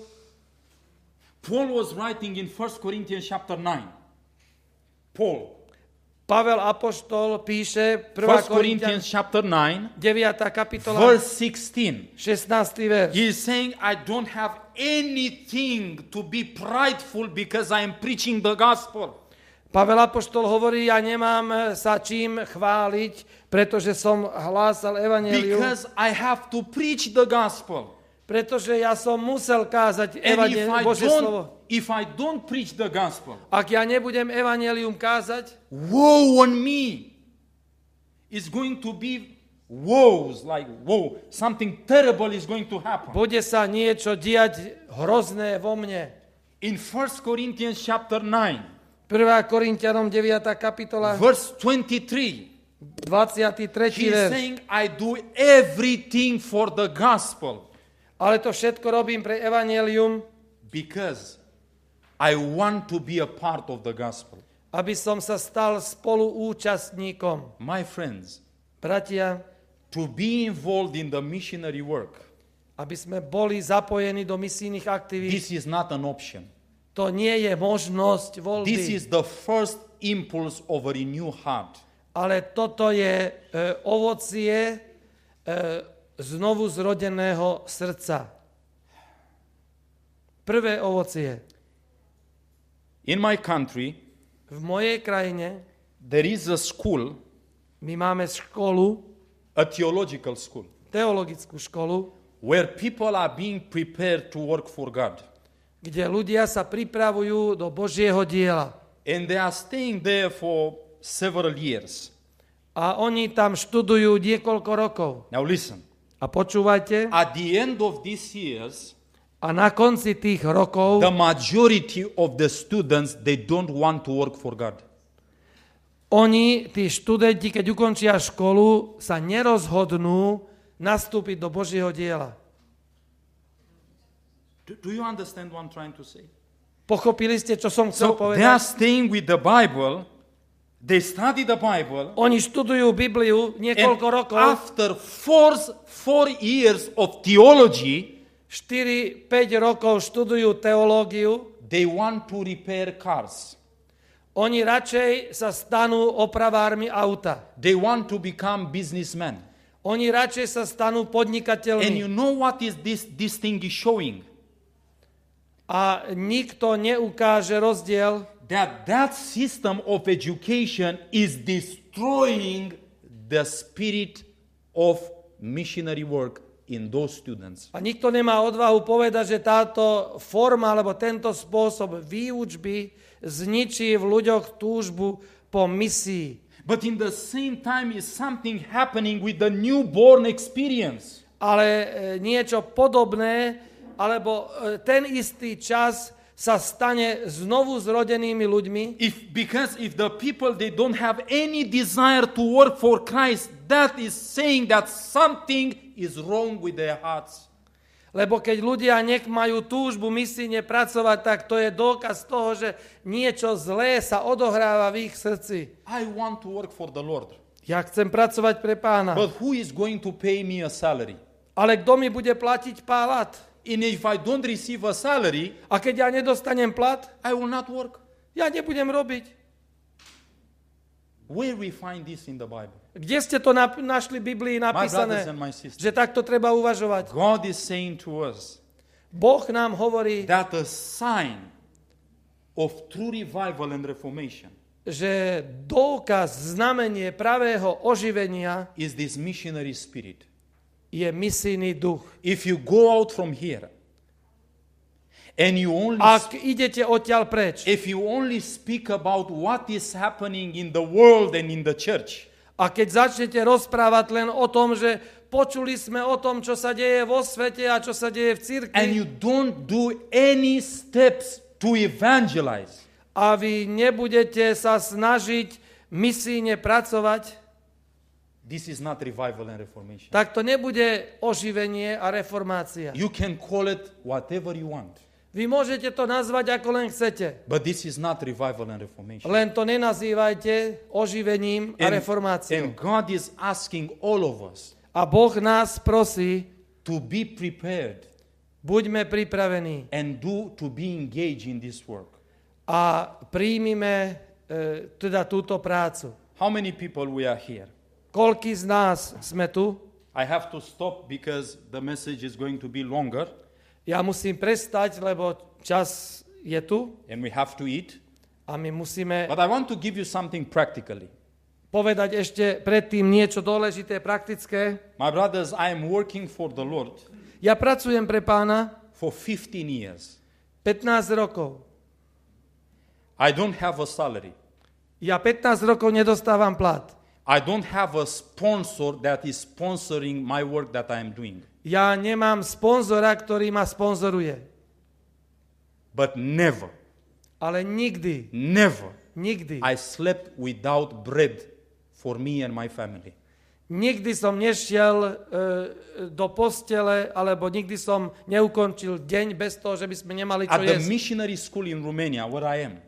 A: Paul was writing in First Corinthians chapter nine. Paul.
B: Pavel apoštol píše prvá
A: First Corinthians chapter nine,
B: deviata kapitola,
A: verse sixteen.
B: šestnásty verš.
A: He is saying, I don't have anything to be prideful because I am preaching the gospel.
B: Pavel apoštol hovorí, ja nemám sa čím chváliť, pretože som hlásal evanjelium,
A: Because I have to preach the gospel.
B: pretože ja som musel kázať
A: And if
B: evanjelium,
A: I
B: Božie slovo.
A: don't, if I don't preach the gospel,
B: Ak ja nebudem evanjelium kázať,
A: woe on me. It's going to be woes, like woe. Something terrible is going to happen.
B: bude sa niečo diať hrozné vo mne.
A: In First Corinthians chapter nine,
B: prvá Korinťanom deviata kapitola,
A: verse twenty-three,
B: dvadsiaty tretí
A: he's
B: verš.
A: saying, I do everything for the gospel
B: Ale to všetko robím pre evanjelium,
A: because I want to be a part of the gospel.
B: aby som sa stal spoluúčastníkom.
A: My friends,
B: Bratia,
A: to be involved in the missionary work,
B: aby sme boli zapojení do misijných aktivít,
A: this is not an option.
B: to nie je možnosť voľby,
A: This is the first impulse of a renewed heart.
B: ale toto je e, ovocie e, znovu zrodeného srdca. Prvé ovocie.
A: In my country,
B: V mojej krajine
A: there is a school,
B: my máme školu,
A: a theological school,
B: teologickú školu,
A: where people are being prepared to work for God.
B: kde ľudia sa pripravujú do Božieho diela.
A: And they are staying there for several years.
B: A oni tam študujú niekoľko rokov.
A: Now listen.
B: A počúvajte,
A: At the end of these years,
B: a na konci tých rokov
A: the majority of the students, they don't want to work for God.
B: oni, tí študenti, keď ukončia školu, sa nerozhodnú nastúpiť do Božieho diela.
A: Do, do you understand what I'm trying to say?
B: Pochopili ste, čo som chcel
A: So they are
B: povedať?
A: staying with the Bible, they study the Bible,
B: Oni študujú Bibliu
A: and
B: niekoľko rokov,
A: after four, four years of theology,
B: štyri päť rokov študujú teológiu,
A: they want to repair cars.
B: oni radšej sa stanú opravármi auta.
A: They want to become businessmen.
B: Oni radšej sa stanú
A: And you
B: podnikateľmi.
A: know what is this, this thing is showing?
B: A nikto neukáže rozdiel,
A: That that system of education is destroying the spirit of missionary work in those students.
B: A nikto nemá odvahu povedať, že táto forma alebo tento spôsob výučby zničí v ľuďoch túžbu po misii.
A: But in the same time is something happening with the newborn experience.
B: Ale niečo podobné, alebo ten istý čas sa stane znovu zrodenými ľuďmi.
A: If, because if the people, they don't have any desire to work for Christ, that is saying that something is wrong with their hearts.
B: Lebo keď ľudia nech majú túžbu misijne pracovať, tak to je dôkaz toho, že niečo zlé sa odohráva v ich srdci.
A: I want to work for the Lord.
B: Ja chcem pracovať pre Pána.
A: But who is going to pay me a salary?
B: Ale kto mi bude platiť plat?
A: And if I don't receive a salary,
B: a keď ja nedostanem plat,
A: I will not work.
B: Ja nebudem robiť.
A: Where we find this in the Bible?
B: Kde ste to nap- našli v Biblii napísané, že takto treba uvažovať?
A: God is saying to us,
B: Boh nám hovorí,
A: that a sign of true revival and reformation
B: že dôkaz, znamenie pravého oživenia
A: is this missionary spirit.
B: Je misijný duch.
A: If you go out from here and you only
B: Ak idete odtiaľ preč,
A: if you only speak about what is happening in the world and in the church,
B: a keď začnete rozprávať len o tom, že počuli sme o tom, čo sa deje vo svete a čo sa deje v cirkvi,
A: and you don't do any steps to evangelize,
B: a vy nebudete sa snažiť misijne pracovať,
A: this is not revival and reformation.
B: Tak to nebude oživenie a reformácia.
A: You can call it whatever you want.
B: Vy môžete to nazvať ako len chcete.
A: But this is not revival and reformation.
B: Len to nenazývajte oživením a reformáciou.
A: And God is asking all of us
B: a Boh nás prosí,
A: to be prepared,
B: buďme pripravení
A: and do to be engaged in this work.
B: A príjmime e, teda túto prácu.
A: How many people we are here?
B: Koľký z nás sme tu?
A: I have to stop because the message is going to be longer.
B: Ja musím prestať, lebo čas je tu.
A: And we have to eat.
B: A my musíme
A: But I want to give you something practically.
B: Povedať ešte predtým niečo dôležité, praktické.
A: My brothers, I am working for the Lord.
B: Ja pracujem pre Pána
A: for fifteen years.
B: pätnásť rokov.
A: I don't have a salary.
B: Ja pätnásť rokov nedostávam plat.
A: I don't have a sponsor that is sponsoring my work that I am doing.
B: Ja nemám sponzora, ktorý ma sponzoruje.
A: But never,
B: Ale nikdy,
A: never,
B: nikdy,
A: I slept without bread for me and my family.
B: nikdy som nešiel e, do postele, alebo nikdy som neukončil deň bez toho, že by sme nemali čo
A: At the
B: jesť.
A: missionary school in Romania, where I am,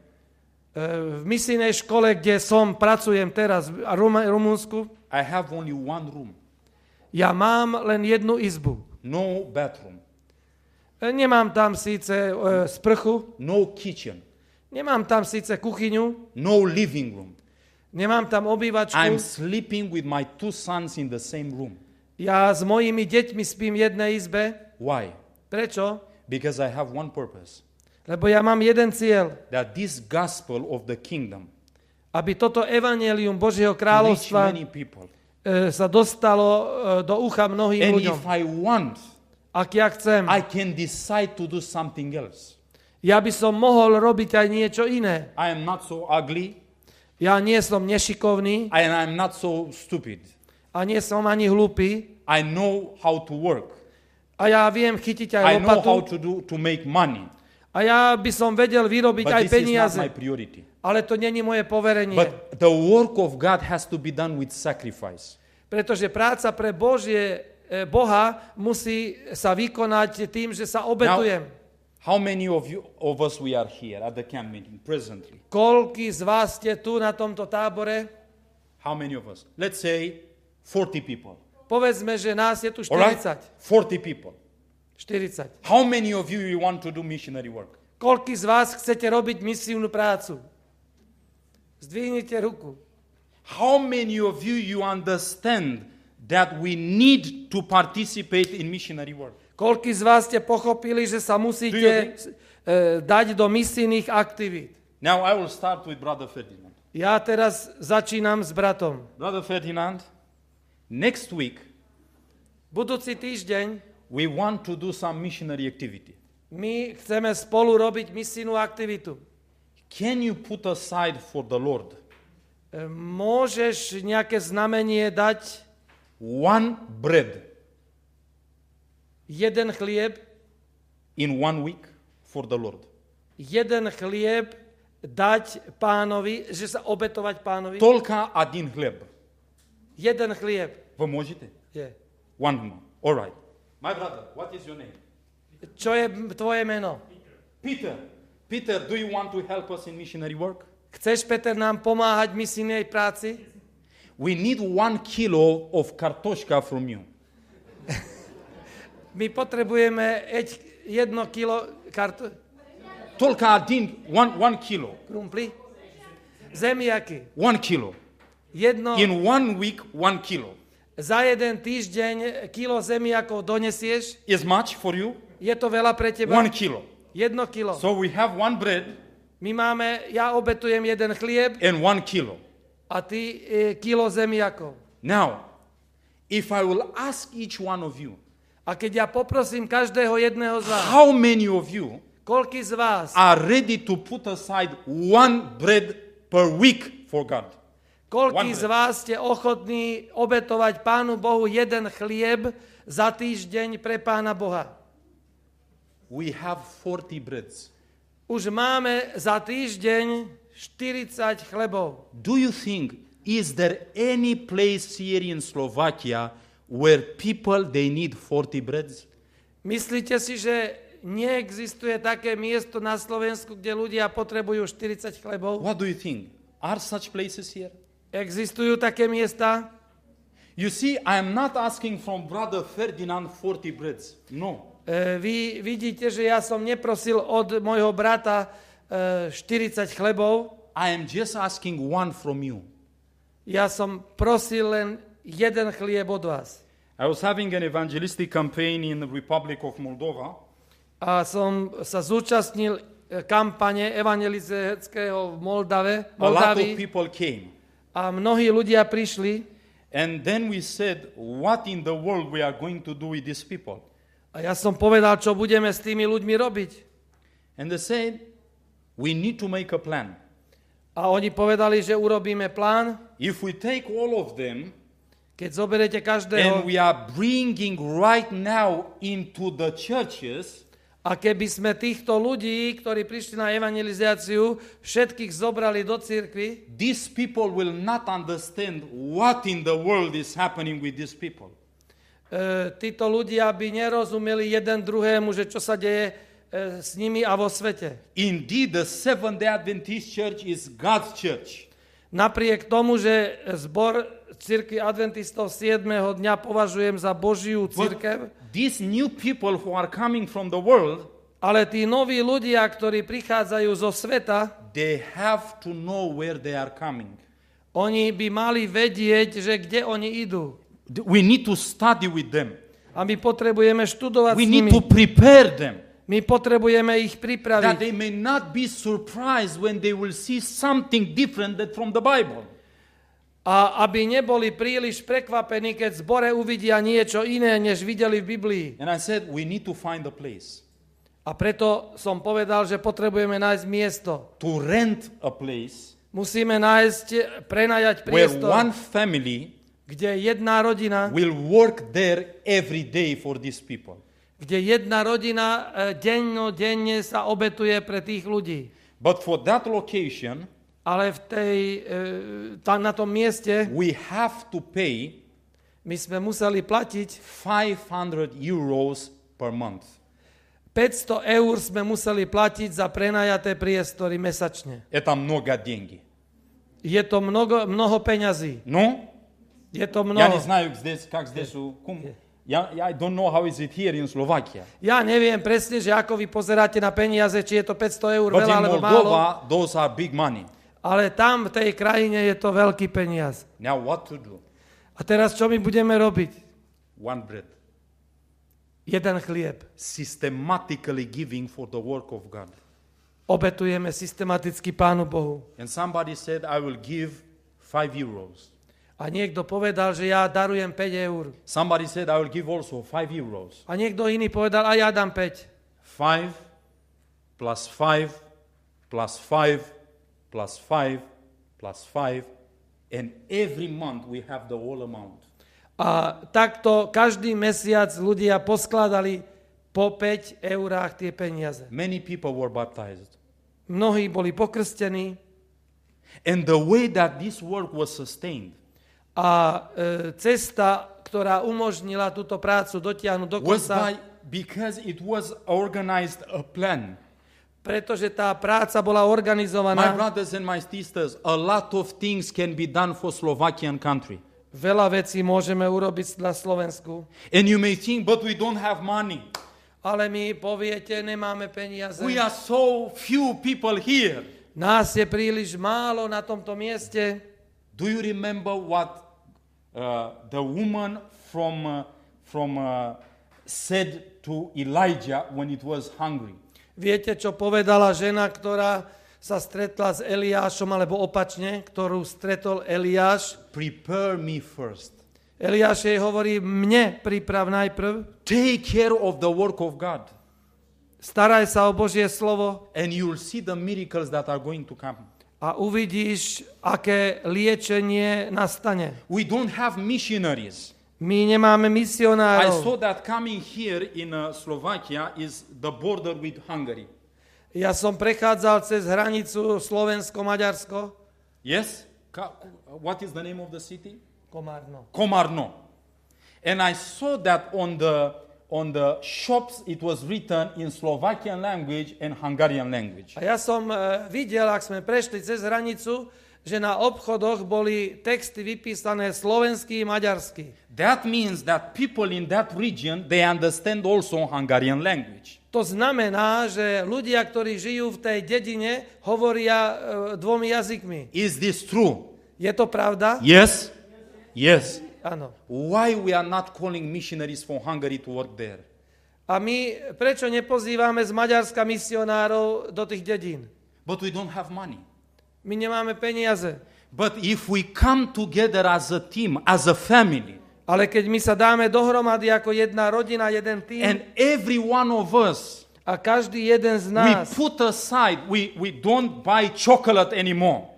B: V misijnej škole, kde som, pracujem teraz v Rumunsku,
A: I have only one room.
B: ja mám len jednu izbu.
A: No bathroom.
B: Nemám tam síce e, sprchu,
A: No kitchen.
B: nemám tam síce kuchyňu,
A: No living room.
B: nemám tam obývačku.
A: I'm sleeping with my two sons in the same room.
B: Ja s mojimi deťmi spím v jednej izbe.
A: Why?
B: Prečo?
A: Because I have one purpose.
B: Lebo ja mám jeden cieľ,
A: That this gospel of the kingdom
B: aby toto evanjelium Božieho
A: reach
B: kráľovstva
A: many people.
B: e, sa dostalo e, do ucha mnohým
A: And
B: ľuďom.
A: if I want,
B: Ak ja chcem,
A: I can decide to do something else.
B: ja by som mohol robiť aj niečo iné.
A: I am not so ugly,
B: Ja nie som nešikovný
A: and I'm not so stupid.
B: a nie som ani hlúpy
A: I know how to work.
B: a ja viem chytiť aj
A: I know how
B: lopatu
A: to do to make money.
B: a ja by som vedel vyrobiť
A: But
B: aj
A: this is not
B: peniaze,
A: my priority.
B: ale to není moje poverenie.
A: But the work of God has to be done with sacrifice.
B: Pretože práca pre Božie, e, Boha musí sa vykonať tým, že sa obetujem.
A: How many of you of us we are here at the camp meeting presently?
B: Koľký z vás ste tu na tomto tábore?
A: How many of us? Let's say forty people.
B: Povedzme, že nás je tu
A: All right?
B: štyridsať.
A: forty people.
B: štyridsať.
A: How many of you you want to do missionary work?
B: Koľký z vás chcete robiť misijnú prácu? Zdvihnite ruku.
A: How many of you you understand that we need to participate in missionary work?
B: Koľký z vás ste pochopili, že sa musíte e, dať do misijných aktivít?
A: Now I will start with Brother Ferdinand.
B: Ja teraz začínam s bratom.
A: Brother Ferdinand, next week
B: Budúci týždeň
A: we want to do some missionary activity.
B: my chceme spolu robiť misijnú aktivitu.
A: Can you put aside for the Lord
B: E, Môžeš nejaké znamenie dať
A: one bread
B: jeden chlieb,
A: in one week for the Lord?
B: jeden chlieb dať pánovi, že sa obetovať pánovi?
A: Только один хлеб.
B: Jeden chlieb.
A: Вы можете?
B: Je.
A: One more. All right. My brother, what is your name?
B: Čo je tvoje meno?
A: Peter. Peter, do you want to help us in missionary work?
B: Chceš, Peter, nám pomáhať v misijnej práci?
A: We need one kilo of kartoška from you.
B: My potrebujeme eď jedno kilo kartu...
A: Только один, one, one kilo.
B: Krumpli? Zemiaky.
A: One kilo.
B: Jedno...
A: In one week, one kilo.
B: Za jeden týždeň kilo zemiakov donesieš?
A: Is much for you?
B: Je to veľa pre teba?
A: One kilo.
B: Jedno kilo.
A: So we have one bread
B: My máme, ja obetujem jeden chlieb
A: and one kilo.
B: a ty e, kilo zemiakov.
A: Now, if I will ask each one of you,
B: A keď ja poprosím každého jedného z vás,
A: how many of you
B: koľký z vás,
A: are ready to put aside one bread per week for God?
B: koľký
A: one
B: z vás ste ochotní obetovať Pánu Bohu jeden chlieb za týždeň pre Pána Boha?
A: We have forty breads.
B: Už máme za týždeň štyridsať chlebov.
A: Do you think, is there any place here in Slovakia where people, they need forty breads?
B: Myslíte si, že neexistuje také miesto na Slovensku, kde ľudia potrebujú štyridsať chlebov?
A: What do you think? Are such places here?
B: Existujú také miesta?
A: You see, I am not asking from Brother Ferdinand forty breads. No.
B: E, vy vidíte, že ja som neprosil od môjho brata e, štyridsať chlebov.
A: I am just asking one from you.
B: Ja som prosil len jeden chlieb od vás.
A: I was having an evangelistic campaign in the Republic of Moldova.
B: A som sa zúčastnil e, kampane evangelizáckého v Moldave,
A: A lot of
B: Moldavii.
A: people came.
B: A mnohí ľudia prišli.
A: And then we said, what in the world we are going to do with these people?
B: A ja som povedal, čo budeme s tými ľuďmi robiť.
A: And they said, we need to make a plan.
B: A oni povedali, že urobíme plán.
A: If we take all of them
B: Keď zoberete každého
A: and we are bringing right now into the churches,
B: a keby sme týchto ľudí, ktorí prišli na evangelizáciu, všetkých zobrali do cirkvi,
A: these people will not understand what in the world is happening with these people.
B: e, títo ľudia by nerozumeli jeden druhému, že čo sa deje e, s nimi a vo svete.
A: Indeed, the Seventh-day Adventist Church is God's church.
B: Napriek tomu, že zbor cirkvi adventistov siedmeho dňa považujem za Božiu cirkev,
A: But these new people who are coming from the world,
B: ale tí noví ľudia, ktorí prichádzajú zo sveta,
A: they have to know where they are coming.
B: oni by mali vedieť, že kde oni idú.
A: We need to study with them.
B: A my potrebujeme študovať
A: We
B: s
A: need
B: nimi.
A: to prepare them.
B: My potrebujeme ich
A: That
B: pripraviť.
A: they may not be surprised when they will see something different than from the Bible.
B: A aby neboli príliš prekvapení, keď v zbore uvidia niečo iné, než videli v Biblii.
A: And I said, we need to find a place.
B: A preto som povedal, že potrebujeme nájsť miesto.
A: To rent a place
B: Musíme nájsť, prenajať
A: where
B: priestor,
A: one family
B: kde jedna rodina,
A: will work there every day for these people.
B: kde jedna rodina e, denno, denne sa obetuje pre tých ľudí.
A: But for that location,
B: Ale v tej, e, tam na tom mieste
A: we have to pay
B: my sme museli platiť
A: five hundred euros per month.
B: päťsto eur sme museli platiť za prenajaté priestory mesačne.
A: Это много деньги.
B: Je to mnoho, mnoho peňazí.
A: No?
B: Je to
A: Я не
B: mnoho.
A: знаю, здесь, как здесь у кум. Я, I don't know how is it here in Slovakia.
B: Ja neviem presne, že ako vy pozeráte na peniaze, či je to päťsto eur
A: But
B: veľa
A: in
B: alebo málo,
A: Moldova, those are big money.
B: ale tam v tej krajine je to veľký peniaz.
A: Now what to do?
B: A teraz čo my budeme robiť?
A: One bread.
B: Jeden chlieb.
A: Systematically giving for the work of God.
B: Obetujeme systematicky Pánu Bohu.
A: And somebody said, I will give five euros.
B: A niekto povedal, že ja darujem päť eur.
A: Somebody said, I will give also five euros.
B: A niekto iný povedal, a ja dám päť.
A: Five plus five plus five plus five plus five. And every month we have the whole amount.
B: A takto každý mesiac ľudia poskladali po päť eurách tie peniaze.
A: Many people were baptized.
B: Mnohí boli pokrstení.
A: And the way that this work was sustained
B: A e, cesta, ktorá umožnila túto prácu dotiahnuť do
A: was
B: konca,
A: by, because it was organized a plan.
B: pretože tá práca bola
A: My
B: organizovaná.
A: brothers and my sisters, a lot of things can be done for Slovakian country.
B: Veľa vecí môžeme urobiť na Slovensku.
A: And you may think, but we don't have money.
B: Ale my poviete, nemáme peniaze.
A: We are so few people here.
B: Nás je príliš málo na tomto mieste.
A: Do you remember what uh, the woman from, uh, from uh, said to Elijah when it was hungry?
B: Viete, čo povedala žena, ktorá sa stretla s Eliášom, alebo opačne, ktorú stretol Eliáš?
A: Prepare me first.
B: Eliáš jej hovorí, mne priprav najprv.
A: Take care of the work of God.
B: Staraj sa o Božie slovo
A: And you'll see the miracles that are going to come.
B: a uvidíš, aké liečenie nastane.
A: We don't have missionaries.
B: My nemáme
A: I
B: misionárov.
A: saw that coming here in uh, Slovakia is the border with Hungary.
B: Ja som prechádzal cez hranicu Slovensko-Maďarsko.
A: Yes? Ka- What is the name of the city?
B: Komárno.
A: Komarno. And I saw that on the on the shops it was written in Slovakian language and Hungarian language.
B: A ja som uh, videl, ak sme prešli cez hranicu, že na obchodoch boli texty vypísané slovensky a maďarsky.
A: That means that people in that region, they understand also Hungarian language.
B: To znamená, že ľudia, ktorí žijú v tej dedine, hovoria uh, dvomi jazykmi.
A: Is this true?
B: Je to pravda?
A: Yes? Yes.
B: Áno.
A: Why we are not calling missionaries from Hungary to work there?
B: A my prečo nepozývame z Maďarska misionárov do tých dedín?
A: But we don't have money.
B: My nemáme peniaze.
A: But if we come together as a team, as a family,
B: Ale keď my sa dáme dohromady ako jedna rodina, jeden tým,
A: and every one of us,
B: a každý jeden z
A: we
B: nás,
A: put aside, we, we don't buy chocolate anymore.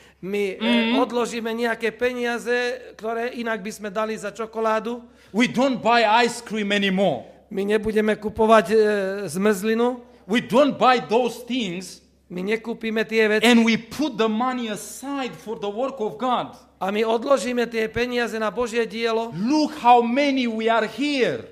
B: my mm-hmm. odložíme nejaké peniaze, ktoré inak by sme dali za čokoládu.
A: We don't buy ice cream anymore.
B: My nebudeme kupovať e, zmrzlinu.
A: We don't buy those things,
B: My nekúpime tie veci.
A: and we put the money aside for the work of God.
B: A my odložíme tie peniaze na Božie dielo.
A: Look how many we are here.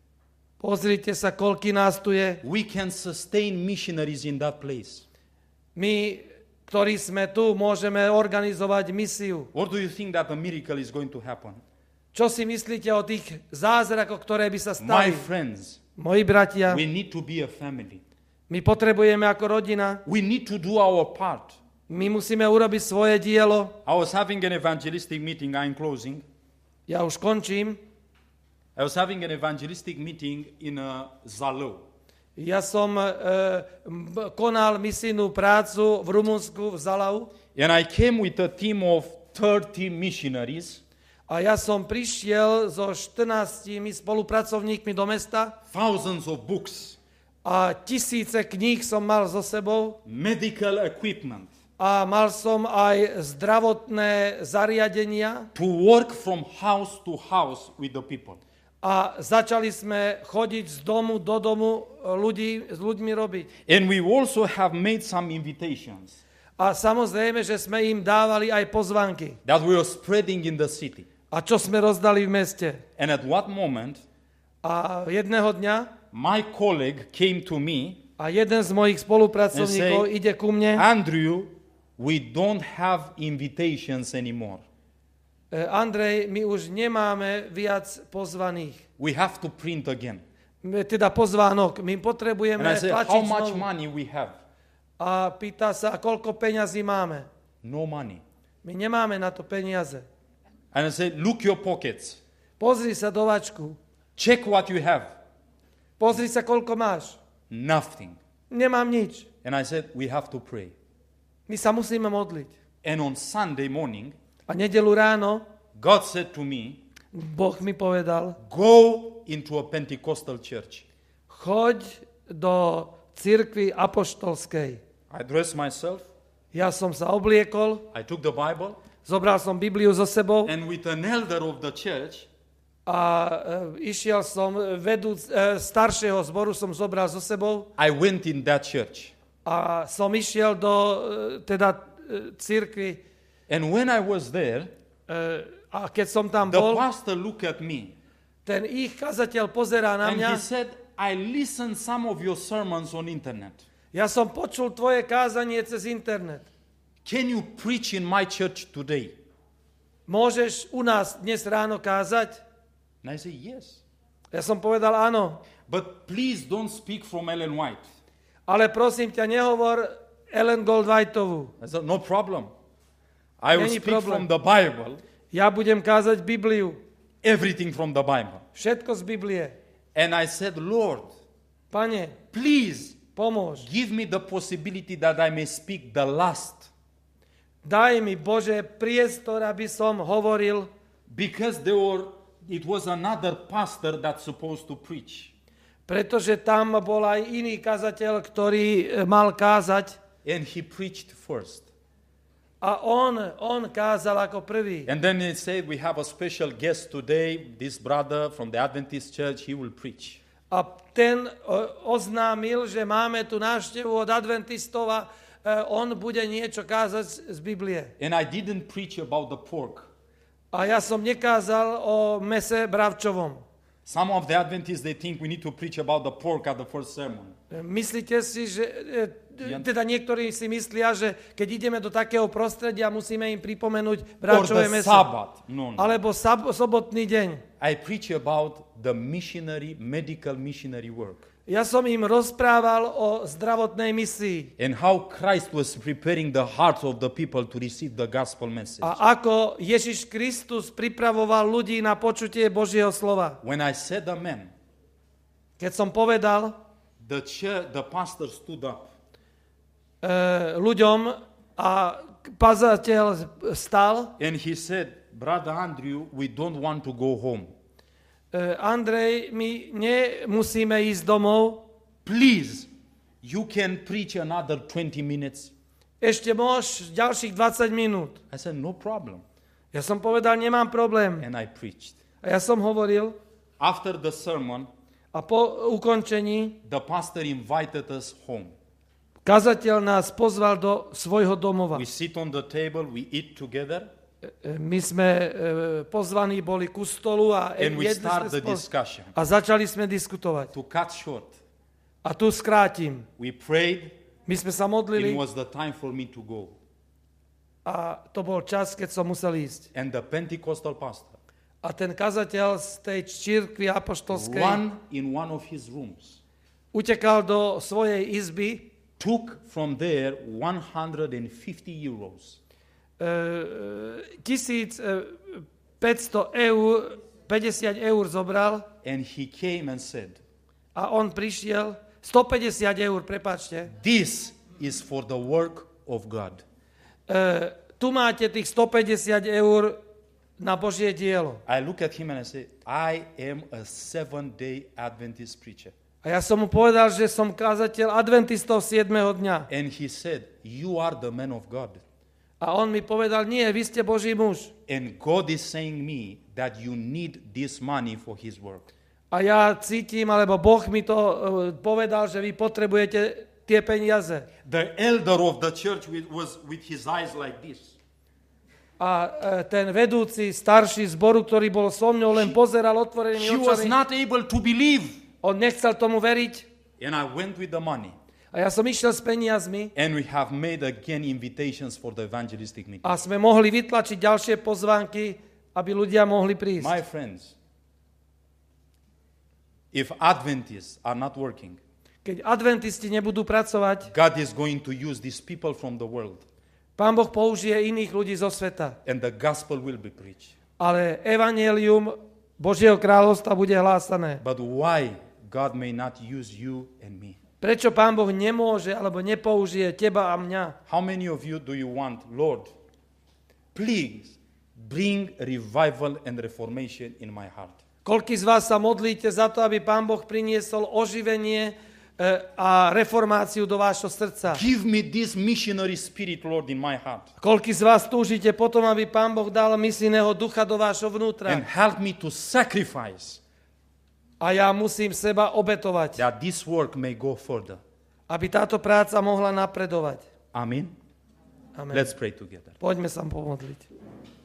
B: Pozrite sa, koľky nás tu je.
A: We can sustain missionaries in that place.
B: My, ktorí sme tu, môžeme organizovať misiu.
A: Or do you think that a miracle is going to happen?
B: Čo si myslíte o tých zázrakoch, ktoré by sa
A: My
B: stali?
A: friends,
B: Moji bratia,
A: we need to be a family.
B: my potrebujeme ako rodina,
A: We need to do our part.
B: my musíme urobiť svoje dielo.
A: I was having an evangelistic meeting, I'm closing.
B: Ja už končím.
A: I was having an evangelistic meeting in uh, Zalău.
B: Ja som e, m- konal misijnú prácu v Rumunsku, v Zalau.
A: And I came with a team of thirty missionaries,
B: A ja som prišiel so štrnástimi spolupracovníkmi do mesta
A: thousands of books,
B: a tisíce kníh som mal so sebou
A: medical equipment,
B: a mal som aj zdravotné zariadenia
A: to work from house to house with the people.
B: a začali sme chodiť z domu do domu ľudí, s ľuďmi robiť.
A: And we also have made some invitations
B: A samozrejme, že sme im dávali aj pozvánky.
A: that we are spreading in the city.
B: A čo sme rozdali v meste?
A: And at what moment,
B: A jedného dňa
A: my colleague came to me,
B: a jeden z mojich spolupracovníkov
A: And say,
B: ide ku mne.
A: Andrew, we don't have invitations anymore.
B: E, Andrej, my už nemáme viac pozvaných.
A: We have to print again.
B: My- Teda pozvánok. My potrebujeme
A: And I said, how
B: tlačiť
A: much
B: znovu.
A: money we have?
B: A pýta sa, koľko peňazí máme.
A: No money.
B: My nemáme na to peniaze.
A: And I said, look your pockets.
B: Pozri sa do vačku.
A: Check what you have.
B: Pozri sa, koľko máš.
A: Nothing.
B: Nemám nič.
A: And I said, we have to pray.
B: My sa musíme modliť.
A: And on Sunday morning,
B: A nedeľu ráno
A: God said to me,
B: Boh mi povedal,
A: go into a Pentecostal church.
B: choď do cirkvi apoštolskej.
A: I dressed myself,
B: Ja som sa obliekol,
A: I took the Bible,
B: zobral som Bibliu so sebou
A: and with an elder of the church,
B: a e, išiel som, vedúc, e, staršieho zboru som zobral so sebou
A: I went in that church.
B: a som išiel do e, teda e, cirkvi
A: And when I was there,
B: e, a keď som tam
A: the
B: bol,
A: pastor looked at me
B: ten ich kazateľ pozerá na
A: and
B: mňa.
A: he said, I listened some of your sermons on internet.
B: Ja som počul tvoje kázanie cez internet.
A: Can you preach in my church today?
B: Môžeš u nás dnes ráno kázať?
A: And I said, yes.
B: Ja som povedal áno,
A: But please don't speak from Ellen White.
B: ale prosím ťa, nehovor Ellen Goldwhiteovú.
A: I said, no problem. I will
B: Není
A: speak
B: problém.
A: from the Bible,
B: Ja budem kázať Bibliu.
A: everything from the Bible.
B: Všetko z Biblie.
A: And I said, Lord,
B: Pane,
A: please
B: pomôž.
A: give me the possibility that I may speak the last.
B: Daj mi, Bože, priestor, aby som hovoril,
A: Because there were, it was another pastor that's supposed to preach.
B: pretože tam bol aj iný kazateľ, ktorý e, mal kázať
A: And he preached first.
B: a on, on kázal ako prvý.
A: And then he said, we have a special guest today, this brother from the Adventist church, he will preach.
B: A ten o, oznámil, že máme tu návštevu od adventistov a e, on bude niečo kázať z, z Biblie.
A: And I didn't preach about the pork.
B: A ja som nekázal o mese bravčovom.
A: Some of the Adventists, they think we need to preach about the pork at the first sermon.
B: E, Myslíte si, že... E, teda niektorí si myslia, že keď ideme do takého prostredia, musíme im pripomenúť
A: Or
B: bravčové
A: the
B: meso.
A: Sabbath. No, no.
B: Alebo sab- sobotný deň.
A: I preach about the missionary, medical missionary work.
B: Ja som im rozprával o zdravotnej misii.
A: And how Christ was preparing the hearts of the people to receive the gospel message.
B: A ako Ježiš Kristus pripravoval ľudí na počutie Božieho slova.
A: When I said amen,
B: Keď som povedal
A: the chair, the pastor stood up.
B: e, ľuďom a pazateľ stal,
A: And he said, Brother Andrew, we don't want to go home.
B: e, Andrej, my nemusíme ísť domov,
A: Please, you can preach another twenty minutes.
B: ešte môžeš ďalších dvadsať minút.
A: I said, no problem.
B: Ja som povedal, nemám problém.
A: And I preached.
B: A ja som hovoril
A: After the sermon,
B: a po ukončení
A: the pastor invited us home.
B: kazateľ nás pozval do svojho domova.
A: We sit on the table, we eat together,
B: E, My sme e, pozvaní boli ku stolu a
A: and we
B: jedli
A: start
B: sme
A: the
B: spolu
A: discussion.
B: a začali sme diskutovať.
A: To cut short,
B: A tu skrátim.
A: we prayed,
B: My sme sa
A: it
B: modlili
A: was the time for me to go.
B: a to bol čas, keď som musel ísť.
A: And the Pentecostal pastor,
B: A ten kazateľ z tej cirkvi apoštolskej
A: one in one of his rooms,
B: utekal do svojej izby,
A: took from there one hundred fifty euros.
B: e, tisíc päťsto eur, päťdesiat eur zobral
A: And he came and said,
B: a on prišiel, stopäťdesiat eur, prepáčte,
A: this is for the work of God.
B: e, tu máte tých stopäťdesiat eur na Božie dielo.
A: I look at him and I say, I am a seven-day Adventist preacher.
B: A ja som mu povedal, že som kázateľ adventistov siedmeho dňa.
A: And he said, you are the man of God.
B: A on mi povedal, nie, vy ste Boží muž.
A: And God is saying me that you need this money for his work.
B: A ja cítim, alebo Boh mi to uh, povedal, že vy potrebujete tie peniaze.
A: The elder of the church with, was with his eyes like this.
B: A uh, ten vedúci, starší zboru, ktorý bol so mňou, len pozeral otvorenými
A: He was
B: očami.
A: not able to believe.
B: On nechcel tomu veriť.
A: And I went with the money.
B: A ja som išiel s peniazmi
A: And we have made again invitations for the evangelistic meeting.
B: a sme mohli vytlačiť ďalšie pozvánky, aby ľudia mohli prísť.
A: My friends, if Adventists are not working,
B: Keď adventisti nebudú pracovať,
A: God is going to use these people from the world
B: Pán Boh použije iných ľudí zo sveta.
A: and the gospel will be preached.
B: Ale evanjelium Božieho kráľovstva bude hlásané.
A: But why God may not use you and me?
B: Prečo Pán Boh nemôže alebo nepoužije teba a mňa?
A: How many of you do you want, Lord, please bring revival and reformation in my heart.
B: Koľký z vás sa modlíte za to, aby Pán Boh priniesol oživenie a reformáciu do vášho srdca?
A: Give me this missionary spirit, Lord, in my heart.
B: Koľký z vás túžite potom, aby Pán Boh dal misijného ducha do vášho vnútra?
A: And help me to sacrifice
B: A ja musím seba obetovať,
A: that this work may go further.
B: aby táto práca mohla napredovať.
A: Amen.
B: Amen.
A: Let's pray together.
B: Poďme sa pomodliť.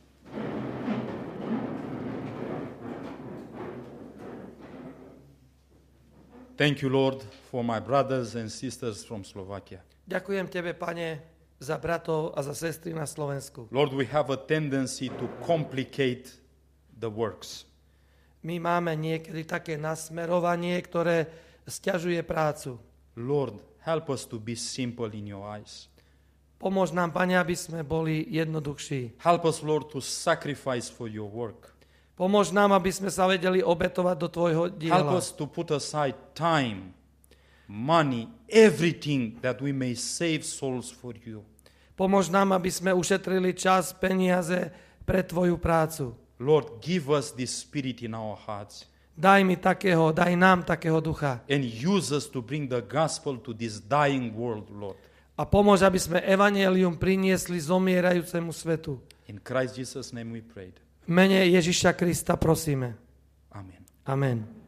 A: Thank you, Lord, for my brothers and sisters from Slovakia.
B: Ďakujem Tebe, Pane, za bratov a za sestry na Slovensku.
A: Lord, we have a tendency to complicate the works.
B: My máme niekedy také nasmerovanie, ktoré sťažuje prácu.
A: Lord, help us to be simple in your eyes.
B: Pomôž nám, Pane, aby sme boli jednoduchší.
A: Help us, Lord, to sacrifice for your work.
B: Pomôž nám, aby sme sa vedeli obetovať do Tvojho diela.
A: Help us to put aside time, money, everything that we may save souls for you.
B: Pomôž nám, aby sme ušetrili čas, peniaze pre Tvoju prácu.
A: Lord, give us this spirit in our hearts.
B: Daj mi takého, daj nám takého ducha.
A: And use us to bring the gospel to this dying world, Lord.
B: A pomôž, aby sme evanjelium priniesli zomierajúcemu svetu.
A: In Christ Jesus' name we prayed.
B: V mene Ježiša Krista prosíme.
A: Amen.
B: Amen.